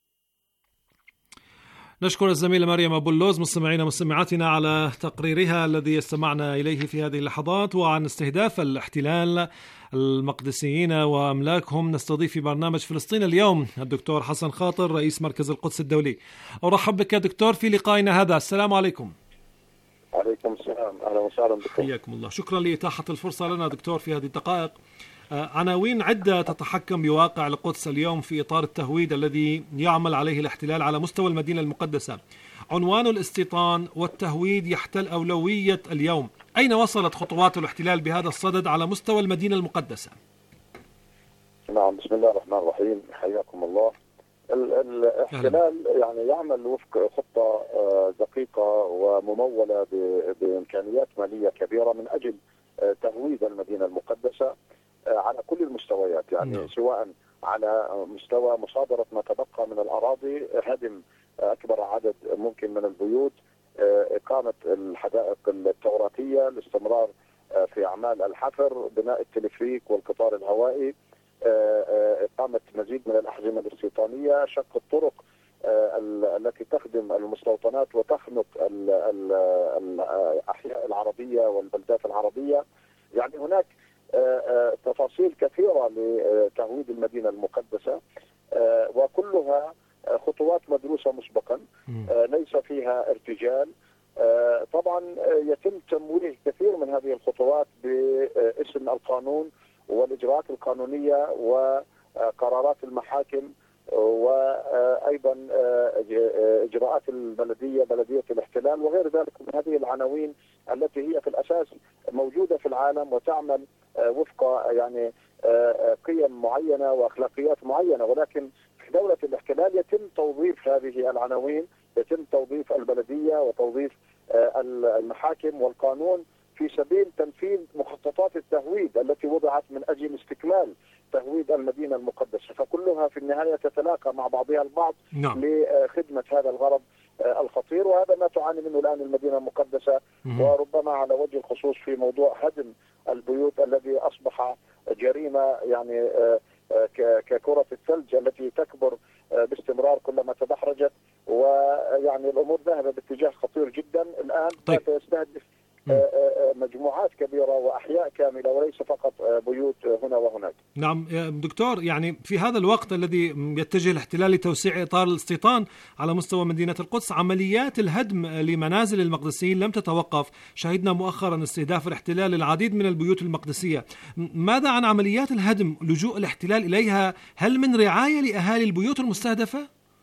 نشكر الزميلة مريم أبو اللوز مستمعينا مستمعاتنا على تقريرها الذي استمعنا إليه في هذه اللحظات. وعن استهداف الاحتلال المقدسيين وأملاكهم نستضيف في برنامج فلسطين اليوم الدكتور حسن خاطر رئيس مركز القدس الدولي. أرحب بك دكتور في لقائنا هذا. السلام عليكم. عليكم السلام، أهلا وسهلا بكم. حياكم الله. شكرا لإتاحة الفرصة لنا دكتور في هذه الدقائق. عناوين عدة تتحكم بواقع القدس اليوم في إطار التهويد الذي يعمل عليه الاحتلال على مستوى المدينة المقدسة. عنوان الاستيطان والتهويد يحتل أولوية اليوم. أين وصلت خطوات الاحتلال بهذا الصدد على مستوى المدينة المقدسة؟ نعم، بسم الله الرحمن الرحيم، حياكم الله. الاحتلال يعني يعمل وفق خطة دقيقة وممولة بإمكانيات مالية كبيرة من أجل تهويد المدينة المقدسة على كل المستويات، يعني م. سواء على مستوى مصادرة ما تبقى من الأراضي، هدم أكبر عدد ممكن من البيوت، إقامة الحدائق التوراتية، الاستمرار في أعمال الحفر، بناء التلفريك والقطار الهوائي، إقامة مزيد من الأحزمة الاستيطانية، شق الطرق التي تخدم المستوطنات وتخنق الأحياء العربية والبلدات العربية. يعني هناك تفاصيل كثيرة لتهويد المدينة المقدسة، وكلها خطوات مدروسة مسبقا، ليس فيها ارتجال. طبعا يتم تمويه كثير من هذه الخطوات باسم القانون والإجراءات القانونية وقرارات المحاكم، وأيضا إجراءات البلدية بلدية الاحتلال وغير ذلك من هذه العناوين التي هي في الأساس موجودة في العالم وتعمل وفق يعني قيم معينة وأخلاقيات معينة، ولكن في دولة الاحتلال يتم توظيف هذه العناوين يتم توظيف البلدية وتوظيف المحاكم والقانون في سبيل تنفيذ مخططات التهويد التي وضعت من أجل استكمال تهويد المدينة المقدسة، فكلها في النهاية تتلاقى مع بعضها البعض نعم. لخدمة هذا الغرض الخطير، وهذا ما تعاني منه الآن المدينة المقدسة. وربما على وجه الخصوص في موضوع هدم البيوت الذي أصبح جريمة يعني ككرة الثلج التي تكبر باستمرار كلما تدحرجت، ويعني الأمور ذاهبة باتجاه خطير جدا الآن. طيب. يستهدف مجموعات كبيرة وأحياء كاملة وليس فقط بيوت هنا وهناك. نعم دكتور، يعني في هذا الوقت الذي يتجه الاحتلال لتوسيع إطار الاستيطان على مستوى مدينة القدس، عمليات الهدم لمنازل المقدسيين لم تتوقف. شهدنا مؤخرا استهداف الاحتلال للعديد من البيوت المقدسية. ماذا عن عمليات الهدم لجوء الاحتلال إليها؟ هل من رعاية لأهالي البيوت المستهدفة؟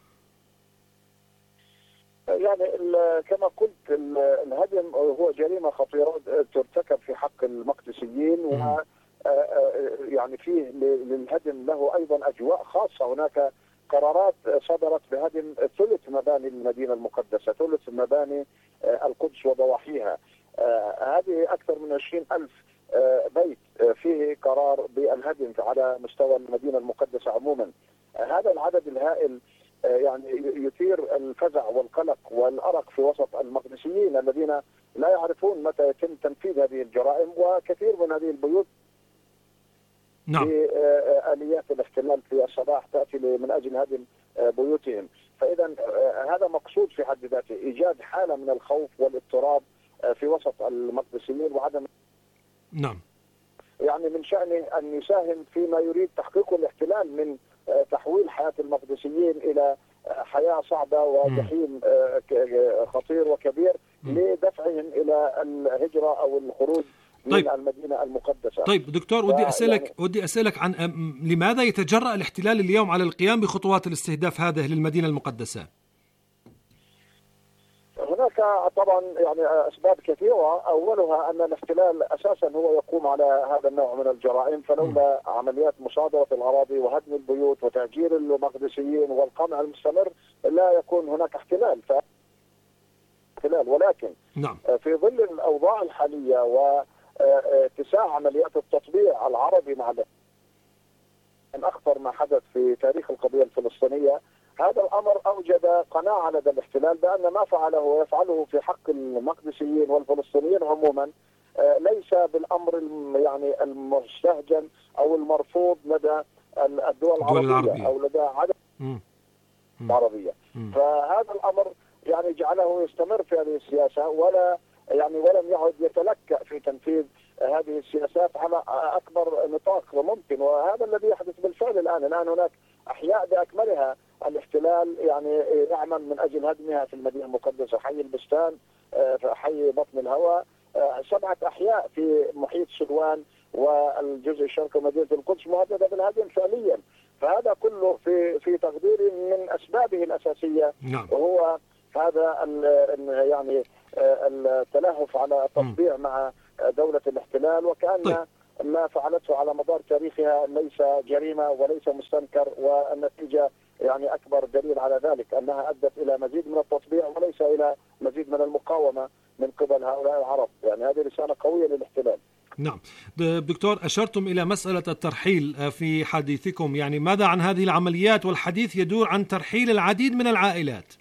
يعني كما قلت الهدم هو جريمة خطيرة ترتكب في حق المقدسيين، و يعني فيه للهدم له أيضا أجواء خاصة. هناك قرارات صدرت بهدم ثلث مباني المدينة المقدسة، ثلث مباني القدس وضواحيها. هذه أكثر من عشرين ألف بيت فيه قرار بالهدم على مستوى المدينة المقدسة عموما. هذا العدد الهائل يعني يثير الفزع والقلق والأرق في وسط المقدسيين الذين لا يعرفون متى يتم تنفيذ هذه الجرائم، وكثير من هذه البيوت نعم. بآليات الاحتلال في الصباح تأتي من أجل هدم بيوتهم. فإذا هذا مقصود في حد ذاته، إيجاد حالة من الخوف والاضطراب في وسط المقدسيين وعدم نعم يعني من شأنه أن يساهم فيما يريد تحقيقه الاحتلال من تحويل حياة المقدسيين إلى حياة صعبة وجحيم خطير وكبير لدفعهم إلى الهجرة أو الخروج طيب. من المدينة المقدسة. طيب دكتور، ودي أسألك يعني ودي أسألك عن لماذا يتجرأ الاحتلال اليوم على القيام بخطوات الاستهداف هذه للمدينة المقدسة؟ هناك طبعا يعني أسباب كثيرة، أولها أن الاحتلال أساسا هو يقوم على هذا النوع من الجرائم، فلولا عمليات مصادرة الأراضي وهدم البيوت وتهجير المقدسيين والقمع المستمر لا يكون هناك احتلال. ف... احتلال ولكن نعم. في ظل الأوضاع الحالية واتساع عمليات التطبيع العربي مع من أخطر ما حدث في تاريخ القضية الفلسطينية، هذا الأمر أوجد قناعة لدى الاحتلال بأن ما فعله ويفعله في حق المقدسيين والفلسطينيين عموما ليس بالأمر يعني المستهجن أو المرفوض لدى الدول العربية أو لدى عدد العربية. فهذا الأمر يعني جعله يستمر في هذه السياسة ولا يعني ولم يعد يتلكأ في تنفيذ هذه السياسات على أكبر نطاق ممكن، وهذا الذي يحدث بالفعل الآن. الآن هناك أحياء بأكملها الاحتلال يعني يعمل من أجل هدمها في المدينة المقدسة، حي البستان، حي بطن الهواء، سبعة أحياء في محيط سلوان والجزء الشرقي مدينة القدس مهددة بالهدم فعليا. فهذا كله في في تقديري من أسبابه الأساسية نعم. وهو هذا يعني التلهف على التطبيع مع دولة الاحتلال، وكأن طيب. ما فعلته على مدار تاريخها ليس جريمة وليس مستنكر، والنتيجة يعني أكبر دليل على ذلك أنها أدت إلى مزيد من التطبيع وليس إلى مزيد من المقاومة من قبل هؤلاء العرب. يعني هذه رسالة قوية للاحتلال. نعم دكتور، أشرتم إلى مسألة الترحيل في حديثكم، يعني ماذا عن هذه العمليات؟ والحديث يدور عن ترحيل العديد من العائلات.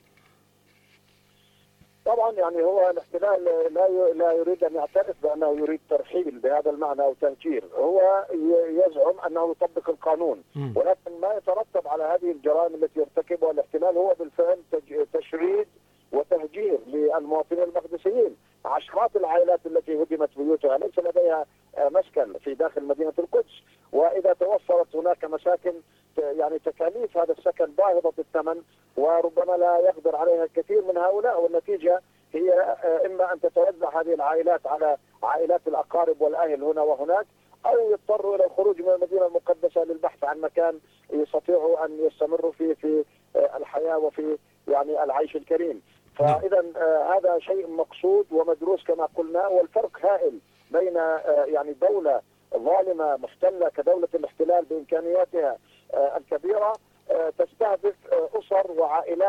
طبعا يعني هو الاحتلال لا لا يريد ان يعترف بانه يريد ترحيل بهذا المعنى او تهجير، هو يزعم انه يطبق القانون، ولكن ما يترتب على هذه الجرائم التي يرتكبها الاحتلال هو بالفعل تشريد وتهجير للمواطنين المقدسيين. عشرات العائلات التي هدمت بيوتها ليس لديها مسكن في داخل مدينة القدس، وإذا توفرت هناك مساكن يعني تكاليف هذا السكن باهظة الثمن وربما لا يقدر عليها الكثير من هؤلاء، والنتيجة هي إما أن تتوزع هذه العائلات على عائلات الأقارب والأهل هنا وهناك، أو يضطروا إلى الخروج من المدينة المقدسة للبحث عن مكان يستطيعوا أن يستمروا فيه في الحياة وفي يعني العيش الكريم. فإذا آه هذا شيء مقصود ومدروس كما قلنا، والفرق هائل بين آه يعني دولة ظالمة محتلة كدولة الاحتلال بإمكانياتها آه الكبيرة آه تستهدف آه أسر وعائلات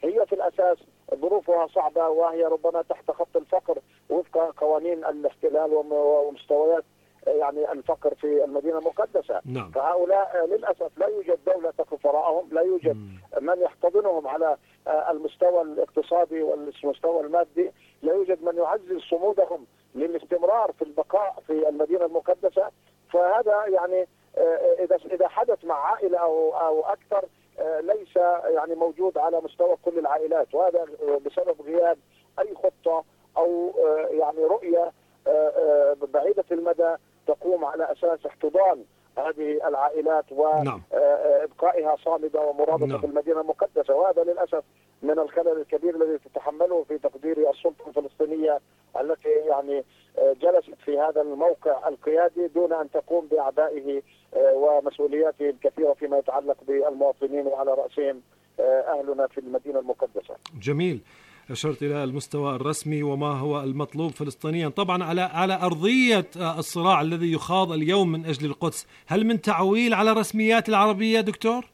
هي في الأساس ظروفها صعبة، وهي ربما تحت خط الفقر وفق قوانين الاحتلال ومستويات يعني الفقر في المدينة المقدسة. نعم. فهؤلاء للأسف لا يوجد دولة تقف وراءهم، لا يوجد مم. من يحتضنهم على المستوى الاقتصادي والمستوى المادي، لا يوجد من يعزز صمودهم للاستمرار في البقاء في المدينة المقدسة. فهذا يعني إذا إذا حدث مع عائلة أو أو أكثر ليس يعني موجود على مستوى كل العائلات، وهذا بسبب غياب أي خطة أو يعني رؤية بعيدة المدى تقوم على أساس احتضان هذه العائلات وإبقائها صامدة ومرابطة نعم. في المدينة المقدسة. وهذا للأسف من الخلل الكبير الذي تتحمله في تقدير السلطة الفلسطينية التي يعني جلست في هذا الموقع القيادي دون أن تقوم بأعبائه ومسؤولياته الكثيرة فيما يتعلق بالمواطنين وعلى رأسهم أهلنا في المدينة المقدسة. جميل. أشرت إلى المستوى الرسمي وما هو المطلوب فلسطينيا طبعا على على أرضية الصراع الذي يخاض اليوم من أجل القدس. هل من تعويل على الرسميات العربية دكتور؟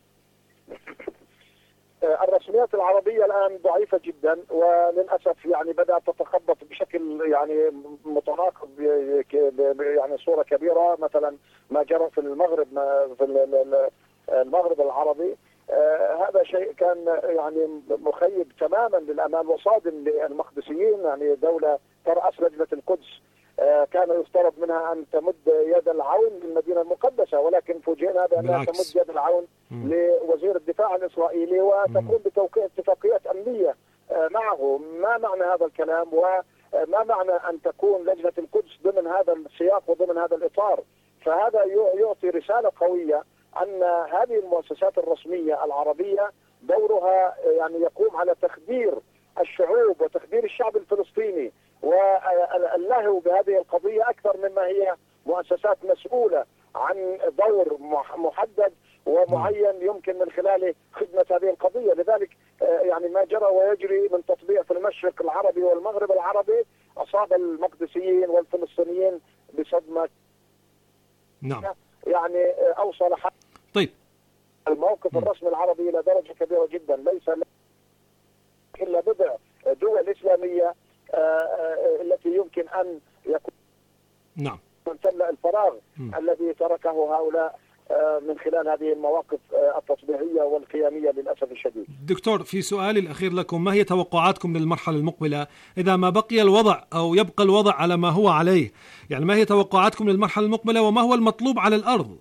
الرسميات العربية الآن ضعيفة جدا، وللأسف يعني بدأت تتخبط بشكل يعني متناقض يعني صورة كبيرة. مثلا ما جرى في المغرب في المغرب العربي آه هذا شيء كان يعني مخيب تماما للامال وصادم للمقدسيين. يعني دولة ترأس لجنة القدس آه كان يفترض منها ان تمد يد العون للمدينة المقدسة، ولكن فوجئنا بانها تمد يد العون م. لوزير الدفاع الاسرائيلي وتقوم بتوقيع اتفاقيات امنية آه معه. ما معنى هذا الكلام؟ وما معنى ان تكون لجنة القدس ضمن هذا السياق وضمن هذا الاطار؟ فهذا يعطي رسالة قوية أن هذه المؤسسات الرسمية العربية دورها يعني يقوم على تخدير الشعوب وتخدير الشعب الفلسطيني واللهو بهذه القضية أكثر مما هي مؤسسات مسؤولة عن دور محدد ومعين يمكن من خلاله خدمة هذه القضية. لذلك يعني ما جرى ويجري من تطبيع في المشرق العربي والمغرب العربي أصاب المقدسيين والفلسطينيين بصدمة. نعم. يعني أوصل طيب الموقف م. الرسمي العربي إلى درجة كبيرة جدا، ليس إلا بضع دول إسلامية التي يمكن أن يكون نعم تملأ الفراغ م. الذي تركه هؤلاء من خلال هذه المواقف التطبيعية والقيامية للأسف الشديد. دكتور، في سؤالي الأخير لكم، ما هي توقعاتكم للمرحلة المقبلة إذا ما بقي الوضع أو يبقى الوضع على ما هو عليه؟ يعني ما هي توقعاتكم للمرحلة المقبلة وما هو المطلوب على الأرض؟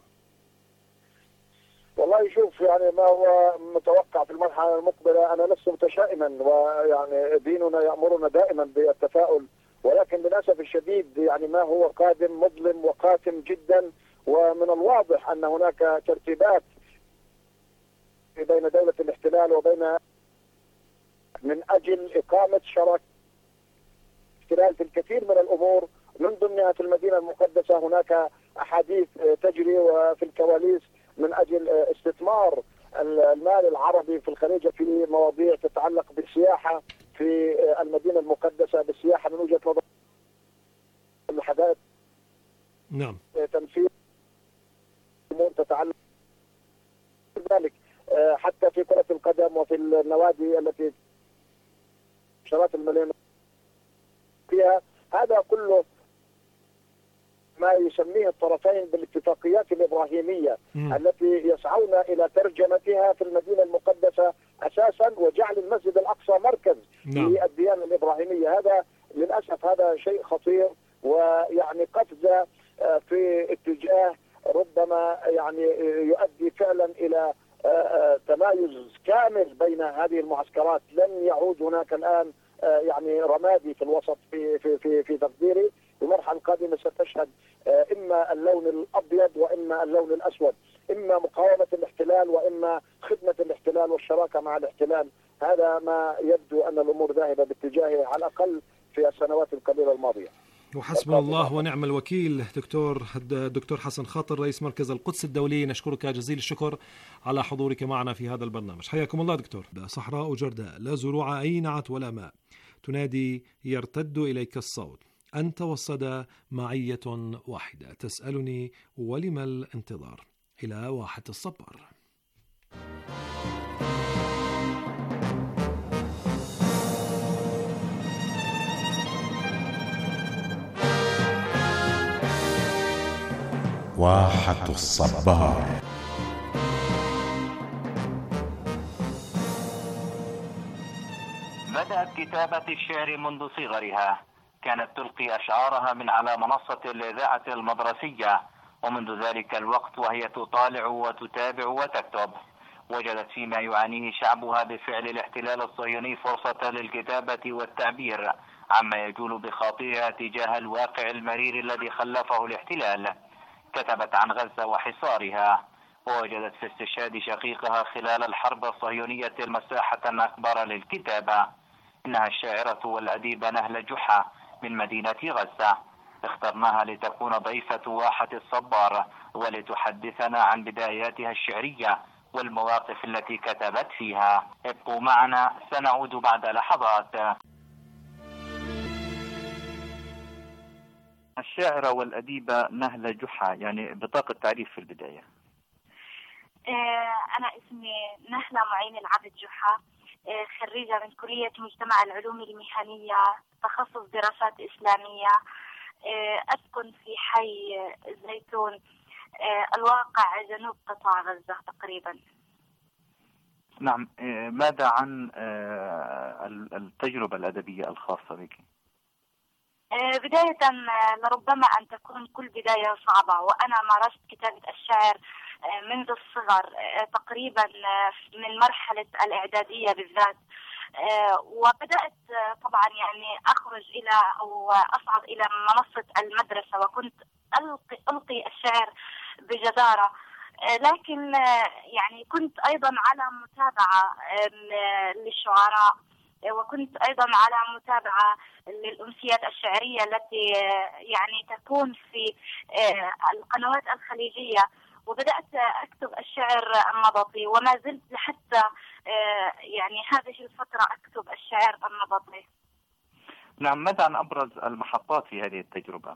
والله شوف، يعني ما هو متوقع في المرحلة المقبلة، أنا لست متشائما، ويعني ديننا يأمرنا دائما بالتفاؤل، ولكن للأسف الشديد يعني ما هو قادم مظلم وقاتم جدا. ومن الواضح أن هناك ترتيبات بين دولة الاحتلال وبين من أجل إقامة شراكة احتلال في الكثير من الأمور، من ضمنها في المدينة المقدسة هناك أحاديث تجري وفي الكواليس من أجل استثمار المال العربي في الخليج في مواضيع تتعلق بالسياحة في المدينة المقدسة، بالسياحة من وجهة نظر الحدائق. نعم. تنفيذ أمور تتعلق ذلك حتى في كرة القدم وفي النوادي التي شرات الملايين فيها. هذا كله ما يسميه الطرفين بالاتفاقيات الإبراهيمية م. التي يسعون إلى ترجمتها في المدينة المقدسة أساسا، وجعل المسجد الأقصى مركز نعم. للديانة الإبراهيمية. هذا للأسف هذا شيء خطير، ويعني قفزة في اتجاه ربما يعني يؤدي فعلا إلى تمايز كامل بين هذه المعسكرات. لن يعود هناك الآن يعني رمادي في الوسط في في في, في تقديري. المرحلة القادمة ستشهد إما اللون الأبيض وإما اللون الأسود، إما مقاومة الاحتلال وإما خدمة الاحتلال والشراكة مع الاحتلال. هذا ما يبدو أن الأمور ذاهبة باتجاهه على الأقل في السنوات القليلة الماضية. وحسبنا الله ونعم الوكيل. دكتور الدكتور حسن خاطر، رئيس مركز القدس الدولي، نشكرك جزيل الشكر على حضورك معنا في هذا البرنامج. حياكم الله دكتور. صحراء جرداء، لا زروع أي نعت ولا ماء، تنادي يرتد إليك الصوت، أنت والصدى معية واحدة، تسألني ولم الانتظار، إلى واحة الصبر. واحة الصبار. بدأت كتابة الشعر منذ صغرها، كانت تلقي أشعارها من على منصة الإذاعة المدرسية، ومنذ ذلك الوقت وهي تطالع وتتابع وتكتب. وجدت فيما يعانيه شعبها بفعل الاحتلال الصهيوني فرصة للكتابة والتعبير عما يجول بخاطرها تجاه الواقع المرير الذي خلفه الاحتلال. كتبت عن غزة وحصارها، ووجدت في استشهاد شقيقها خلال الحرب الصهيونية مساحة أكبر للكتابة. إنها الشاعرة والأديبة نهلة جحا من مدينة غزة. اخترناها لتكون ضيفة واحة الصبار ولتحدثنا عن بداياتها الشعرية والمواقف التي كتبت فيها. ابقوا معنا، سنعود بعد لحظات. الشاعرة والأديبة نهلة جحا، يعني بطاقة تعريف في البداية. أنا اسمي نهلة معين العبد جحا، خريجة من كلية مجتمع العلوم المهنية، تخصص دراسات إسلامية. أسكن في حي الزيتون الواقع جنوب قطاع غزة تقريبا. نعم، ماذا عن التجربة الأدبية الخاصة بك؟ بداية لربما أن تكون كل بداية صعبة، وأنا مارست كتابة الشعر منذ الصغر تقريبا من مرحلة الإعدادية بالذات، وبدأت طبعا يعني أخرج إلى أو أصعد إلى منصة المدرسة، وكنت ألقي, ألقي الشعر بجدارة، لكن يعني كنت أيضا على متابعة للشعراء، وكنت أيضا على متابعة للأمسيات الشعرية التي يعني تكون في القنوات الخليجية، وبدأت أكتب الشعر النبطي، وما زلت لحتى يعني هذه الفترة أكتب الشعر النبطي. نعم، ماذا عن أبرز المحطات في هذه التجربة؟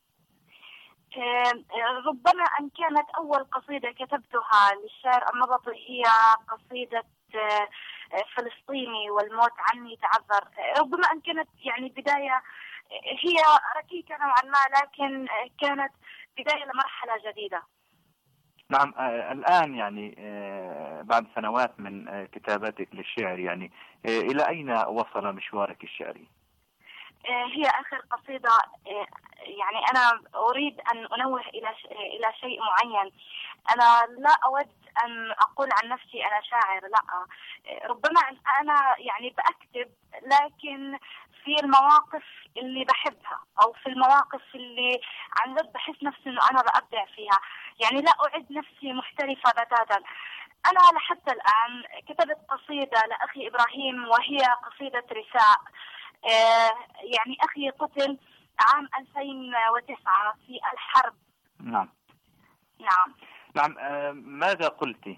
ربما أن كانت أول قصيدة كتبتها للشعر النبطي هي قصيدة فلسطيني والموت عني تعذر. ربما أن كانت يعني بداية هي ركيكة نوعا ما، لكن كانت بداية لمرحلة جديدة. نعم، آه الآن يعني آه بعد سنوات من آه كتابتك للشعر، يعني آه إلى أين وصل مشوارك الشعري؟ آه هي آخر قصيدة. آه يعني أنا أريد أن أنوه إلى إلى شيء معين. أنا لا أود أن أقول عن نفسي أنا شاعر، لا. آه ربما أنا يعني بأكتب، لكن في المواقف اللي بحبها أو في المواقف اللي عن جد بحس نفسي إنه أنا بأبدع فيها، يعني لا أعد نفسي محترفة بتاتا. أنا لحتى الآن كتبت قصيدة لأخي إبراهيم، وهي قصيدة رثاء. آه يعني أخي قتل عام ألفين وتسعة في الحرب. نعم نعم نعم. آه ماذا قلتي؟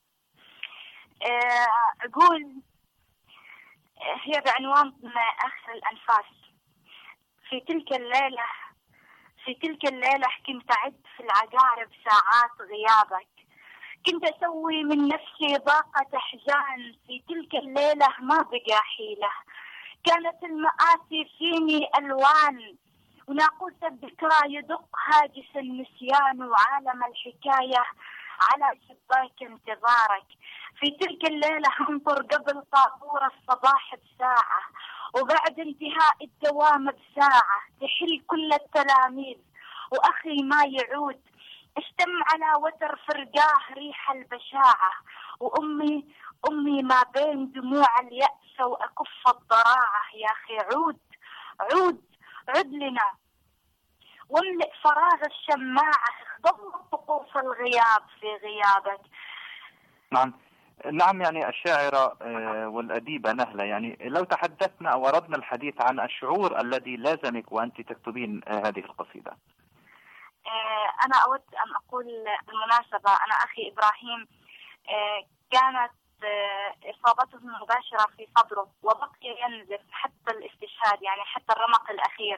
آه أقول هي بعنوان آخر الأنفاس. في تلك الليلة في تلك الليلة كنت أعد في العقارب ساعات غيابك، كنت أسوي من نفسي ضاقة أحزان. في تلك الليلة ما بقى حيلة، كانت المآسي فيني ألوان، وناقوس الذكرى يدق هاجس النسيان، وعالم الحكاية على شباك انتظارك. في تلك الليلة انظر قبل طابور الصباح بساعة، وبعد انتهاء الدوام بساعة تحل كل التلاميذ، وأخي ما يعود اشتم على وتر فرقاه ريح البشاعة. وأمي أمي ما بين دموع اليأس وأكف الضراعة. يا أخي عود عود عد لنا واملئ فراغ الشماعة، ضم طقوس الغياب في غيابك. نعم نعم. يعني الشاعرة والأديبة نهلة، يعني لو تحدثنا أو أردنا الحديث عن الشعور الذي لازمك وأنت تكتبين هذه القصيدة. أنا أود أن أقول بالمناسبة، أنا أخي إبراهيم كانت إصابته المباشرة في صدره، وبقي ينزف حتى الاستشهاد، يعني حتى الرمق الأخير.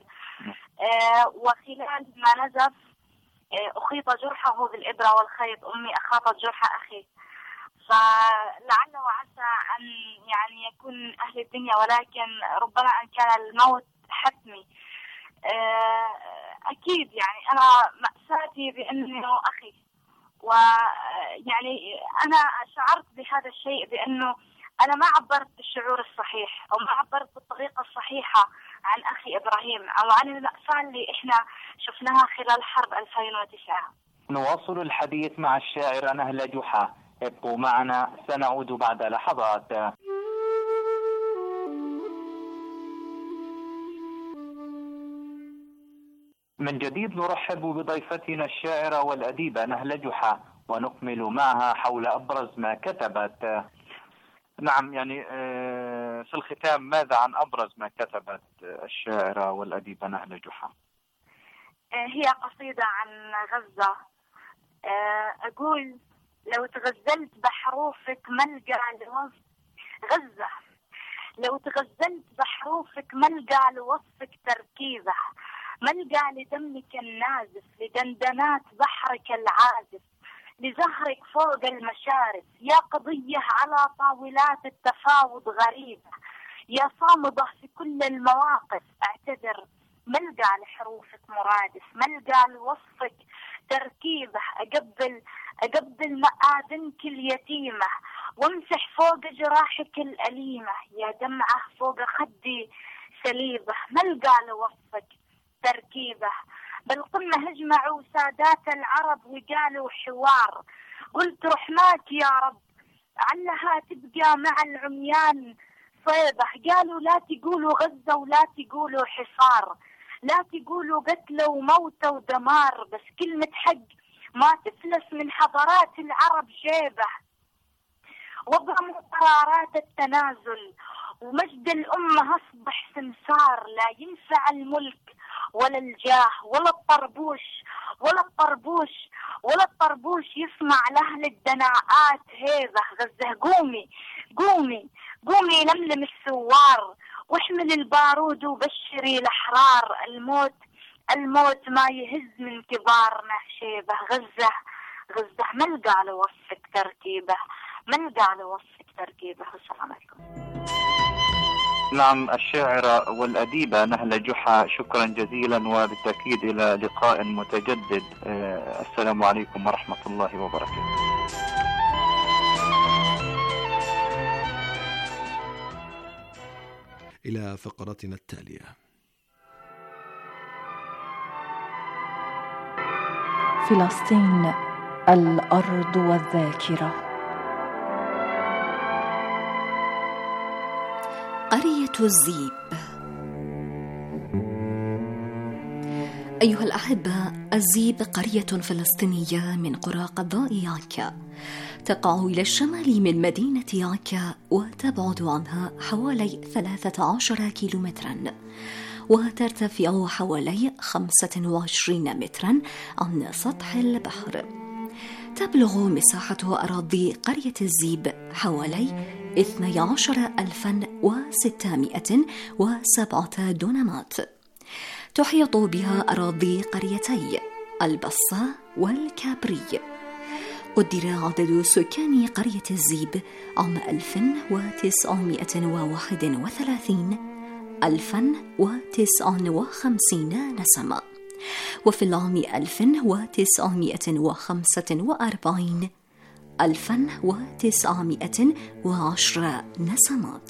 وخلال ما نزف أخيط جرحه بالإبرة والخيط. أمي أخاطت جرح أخي، فلعل وعسى أن يعني يكون أهل الدنيا، ولكن ربما أن كان الموت حتمي. أكيد يعني أنا مأساتي بأنه أخي، ويعني أنا شعرت بهذا الشيء بأنه أنا ما عبرت بالشعور الصحيح أو ما عبرت بالطريقة الصحيحة عن أخي إبراهيم أو عن المأساة اللي إحنا شفناها خلال حرب ألفين وتسعة. نواصل الحديث مع الشاعرة نهلة جحا، ابقوا معنا سنعود بعد لحظات. من جديد نرحب بضيفتنا الشاعرة والأديبة نهلة جحا ونكمل معها حول أبرز ما كتبت. نعم، يعني في الختام ماذا عن أبرز ما كتبت الشاعرة والأديبة نهلة جحا؟ هي قصيدة عن غزة. أقول لو تغزلت بحروفك ملقى لوصف غزة، لو تغزلت بحروفك ملقى لوصفك تركيبة، ملقى لدمك النازف، لدندنات بحرك العازف، لزهرك فوق المشارف، يا قضية على طاولات التفاوض غريبة، يا صامدة في كل المواقف اعتذر، ملقى لحروفك مرادف، ملقى لوصفك تركيبة، أقبل أقبل مآذنك اليتيمة وامسح فوق جراحك الأليمة، يا دمعة فوق خدي سليبة، ملقى لوصفك تركيبة. بالقمة هجمعوا سادات العرب وقالوا حوار، قلت رحماك يا رب علها تبقى مع العميان صيبة، قالوا لا تقولوا غزة ولا تقولوا حصار، لا تقولوا قتل وموت ودمار، بس كلمة حق ما تفلس من حضارات العرب جيبة، وضعوا قرارات التنازل ومجد الأمة أصبح سمسار، لا ينفع الملك ولا الجاه ولا الطربوش ولا الطربوش ولا الطربوش يسمع لأهل الدناءات هيبة. غزة قومي قومي قومي لملم الثوار واحمل البارود وبشري الأحرار، الموت الموت ما يهز من كبارنا شيبة. غزة غزة ملقى لوصفك تركيبة، ملقى لوصفك تركيبة. السلام عليكم. نعم، الشاعرة والأديبة نهلة جحا، شكرا جزيلا وبالتأكيد إلى لقاء متجدد. السلام عليكم ورحمة الله وبركاته. إلى فقرتنا التالية. فلسطين الأرض والذاكرة. قرية الزيب. أيها الأحبة، الزيب قرية فلسطينية من قرى قضاء عكا، تقع إلى الشمال من مدينة عكا وتبعد عنها حوالي ثلاثة عشر كيلومترا، وترتفع حوالي خمسة وعشرين مترا عن سطح البحر. تبلغ مساحة أراضي قرية الزيب حوالي اثني عشر ألفا وستمائة وسبعة دونمات. تحيط بها أراضي قريتي البصة والكابري. قدر عدد سكان قرية الزيب عام ألف وتسعمائة وواحد وثلاثين ألفا وتسعة وخمسين نسمة، وفي العام ألف وتسعمائة وخمسة وأربعين ألفا وتسعمائة وعشر نسمات.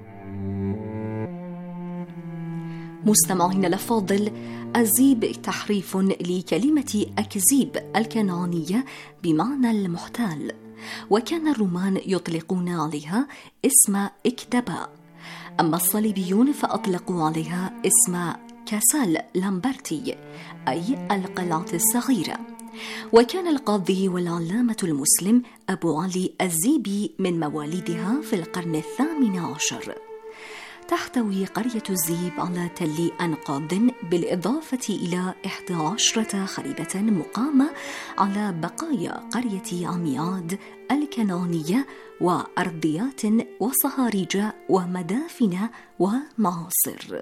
مستمعين الأفاضل، الزيب تحريف لكلمة أكزيب الكنعانية بمعنى المحتال، وكان الرومان يطلقون عليها اسم إكدباء، أما الصليبيون فأطلقوا عليها اسم كاسال لامبرتي أي القلعة الصغيرة. وكان القاضي والعلامة المسلم أبو علي الزيبي من مواليدها في القرن الثامن عشر. تحتوي قرية الزيب على تل أنقاض بالإضافة إلى إحدى عشرة خريبة مقامة على بقايا قرية عمياد الكنعانية وأرضيات وصهاريج ومدافن ومعاصر.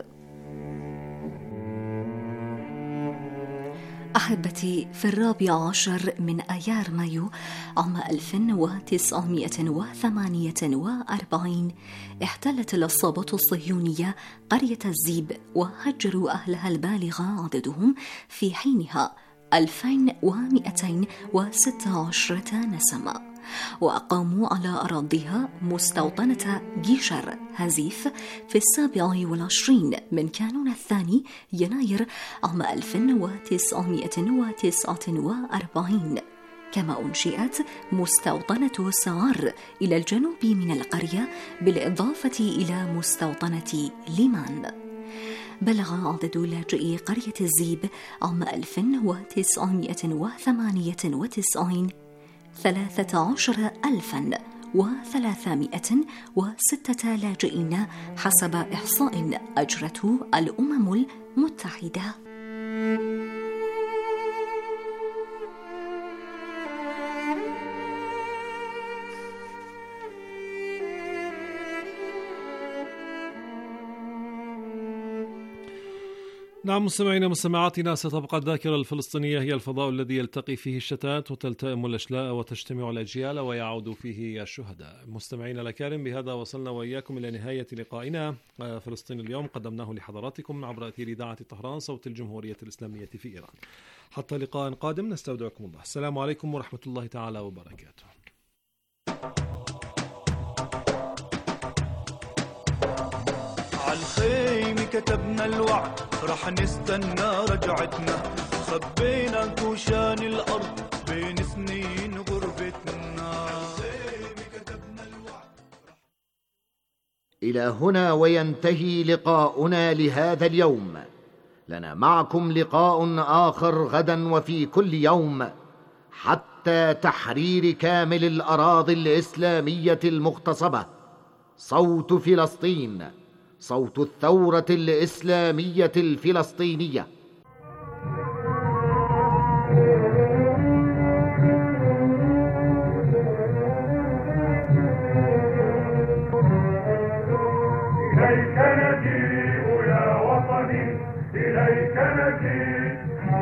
أحبتي، في الرابع عشر من أيار مايو عام ألف وتسعمائة وثمانية وأربعين احتلت العصابة الصهيونية قرية الزيب وهجروا أهلها البالغ عددهم في حينها ألفين ومئتين وستة عشر نسمة، وأقاموا على أراضيها مستوطنة جيشر هزيف في السابع والعشرين من كانون الثاني يناير عام ألف وتسعمائة وتسعة وأربعين. كما أنشئت مستوطنة سعار إلى الجنوب من القرية بالإضافة إلى مستوطنة ليمان. بلغ عدد لاجئي قرية الزيب عام ألف وتسعمائة وثمانية وتسعين ثلاثة عشر ألفا وثلاثمائة وستة لاجئين حسب إحصاء أجرته الأمم المتحدة. نعم مستمعينا مستمعاتنا، ستبقى الذاكرة الفلسطينية هي الفضاء الذي يلتقي فيه الشتات وتلتئم الأشلاء وتجتمع الأجيال ويعود فيه الشهداء. مستمعينا الأكارم، بهذا وصلنا وإياكم إلى نهاية لقائنا فلسطين اليوم، قدمناه لحضراتكم عبر أثير إذاعة طهران صوت الجمهورية الإسلامية في إيران. حتى لقاء قادم نستودعكم الله. السلام عليكم ورحمة الله تعالى وبركاته. عالخيم كتبنا الوعد رح نستنى رجعتنا، خبينا كوشان الأرض بين سنين غربتنا. إلى هنا وينتهي لقاؤنا لهذا اليوم. لنا معكم لقاء آخر غدا وفي كل يوم حتى تحرير كامل الأراضي الإسلامية المغتصبة. صوت فلسطين، صوت الثورة الإسلامية الفلسطينية. إليك نجيء يا وطني، إليك نجيء،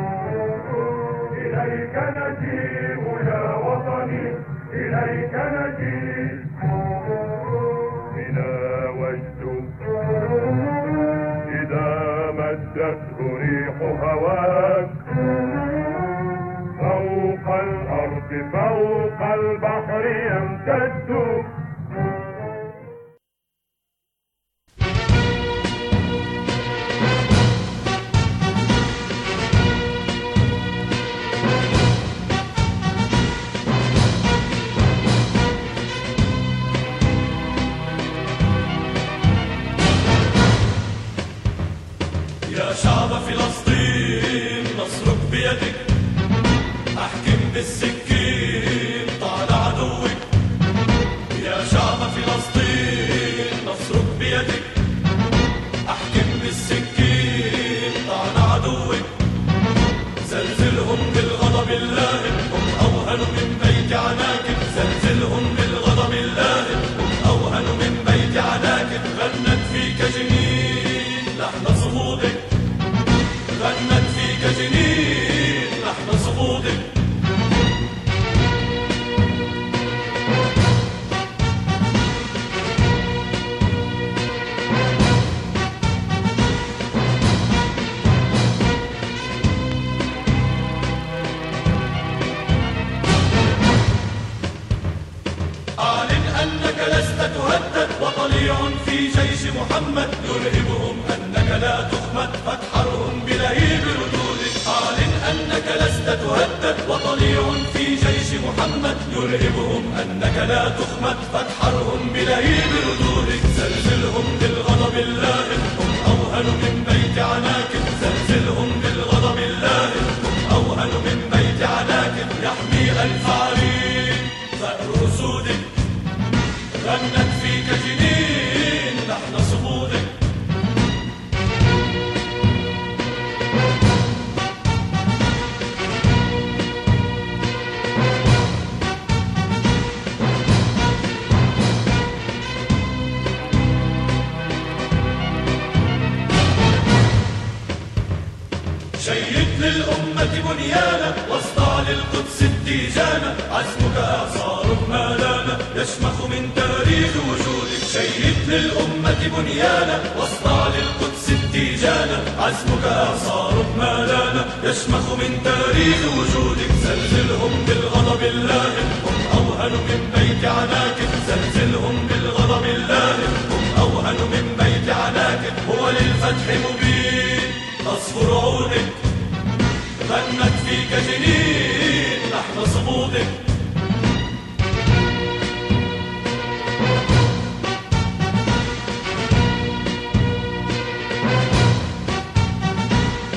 إليك نجيء يا وطني، إليك نجيء. بنا وجد إذا مدته ريح هواك، فوق الأرض فوق البحر يمتد. يا شعب فلسطين نصرك بيدك، أحكم بالسكين طال عدوك. يا شعب فلسطين نصرك بيدك، أحكم بالسكين طال عدوك. زلزلهم بالغضب اللائم، هم أوهن من بيت عناكب. زلزلهم بالغضب اللائم، هم أوهن من بيت عناكب. غنت فيك جنين لحن صمودك، غنت فيك جنين لحن صمودك. أعلن أنك لست تهدد، وطليع في جيش محمد يرهبهم أنك لا تخمد، فتحرهم بلهيب ردودك. أعلن أنك لست تهدد، وطليع في جيش محمد يرهبهم أنك لا تخمد، فتحرهم بلهيب ردودك. زلزلهم بالغضب اللائم، هم أوهن من بيت عناكب. زلزلهم بالغضب اللائم، هم أوهن من بيت عناكب. يحمي ألف عرين ثأر أسودك، غنت فيك جنين لحن صمودك. شيد للأمة بنيانا، واصدع للقدس التيجانا. عزمك إعصار ما لانا، يشمخ من تاريخ وجودك. شيد للأمة بنيانا، واصدع للقدس التيجانا. تيجانا، عزمك إعصار ما لانا يشمخ من تاريخ وجودك. زلزلهم بالغضب اللاهب هم أوهن من بيت عناكب، زلزلهم بالغضب اللاهب هم أوهن من بيت عناكب. هو للفتح مبين تصفر عونك غنت فيك جنين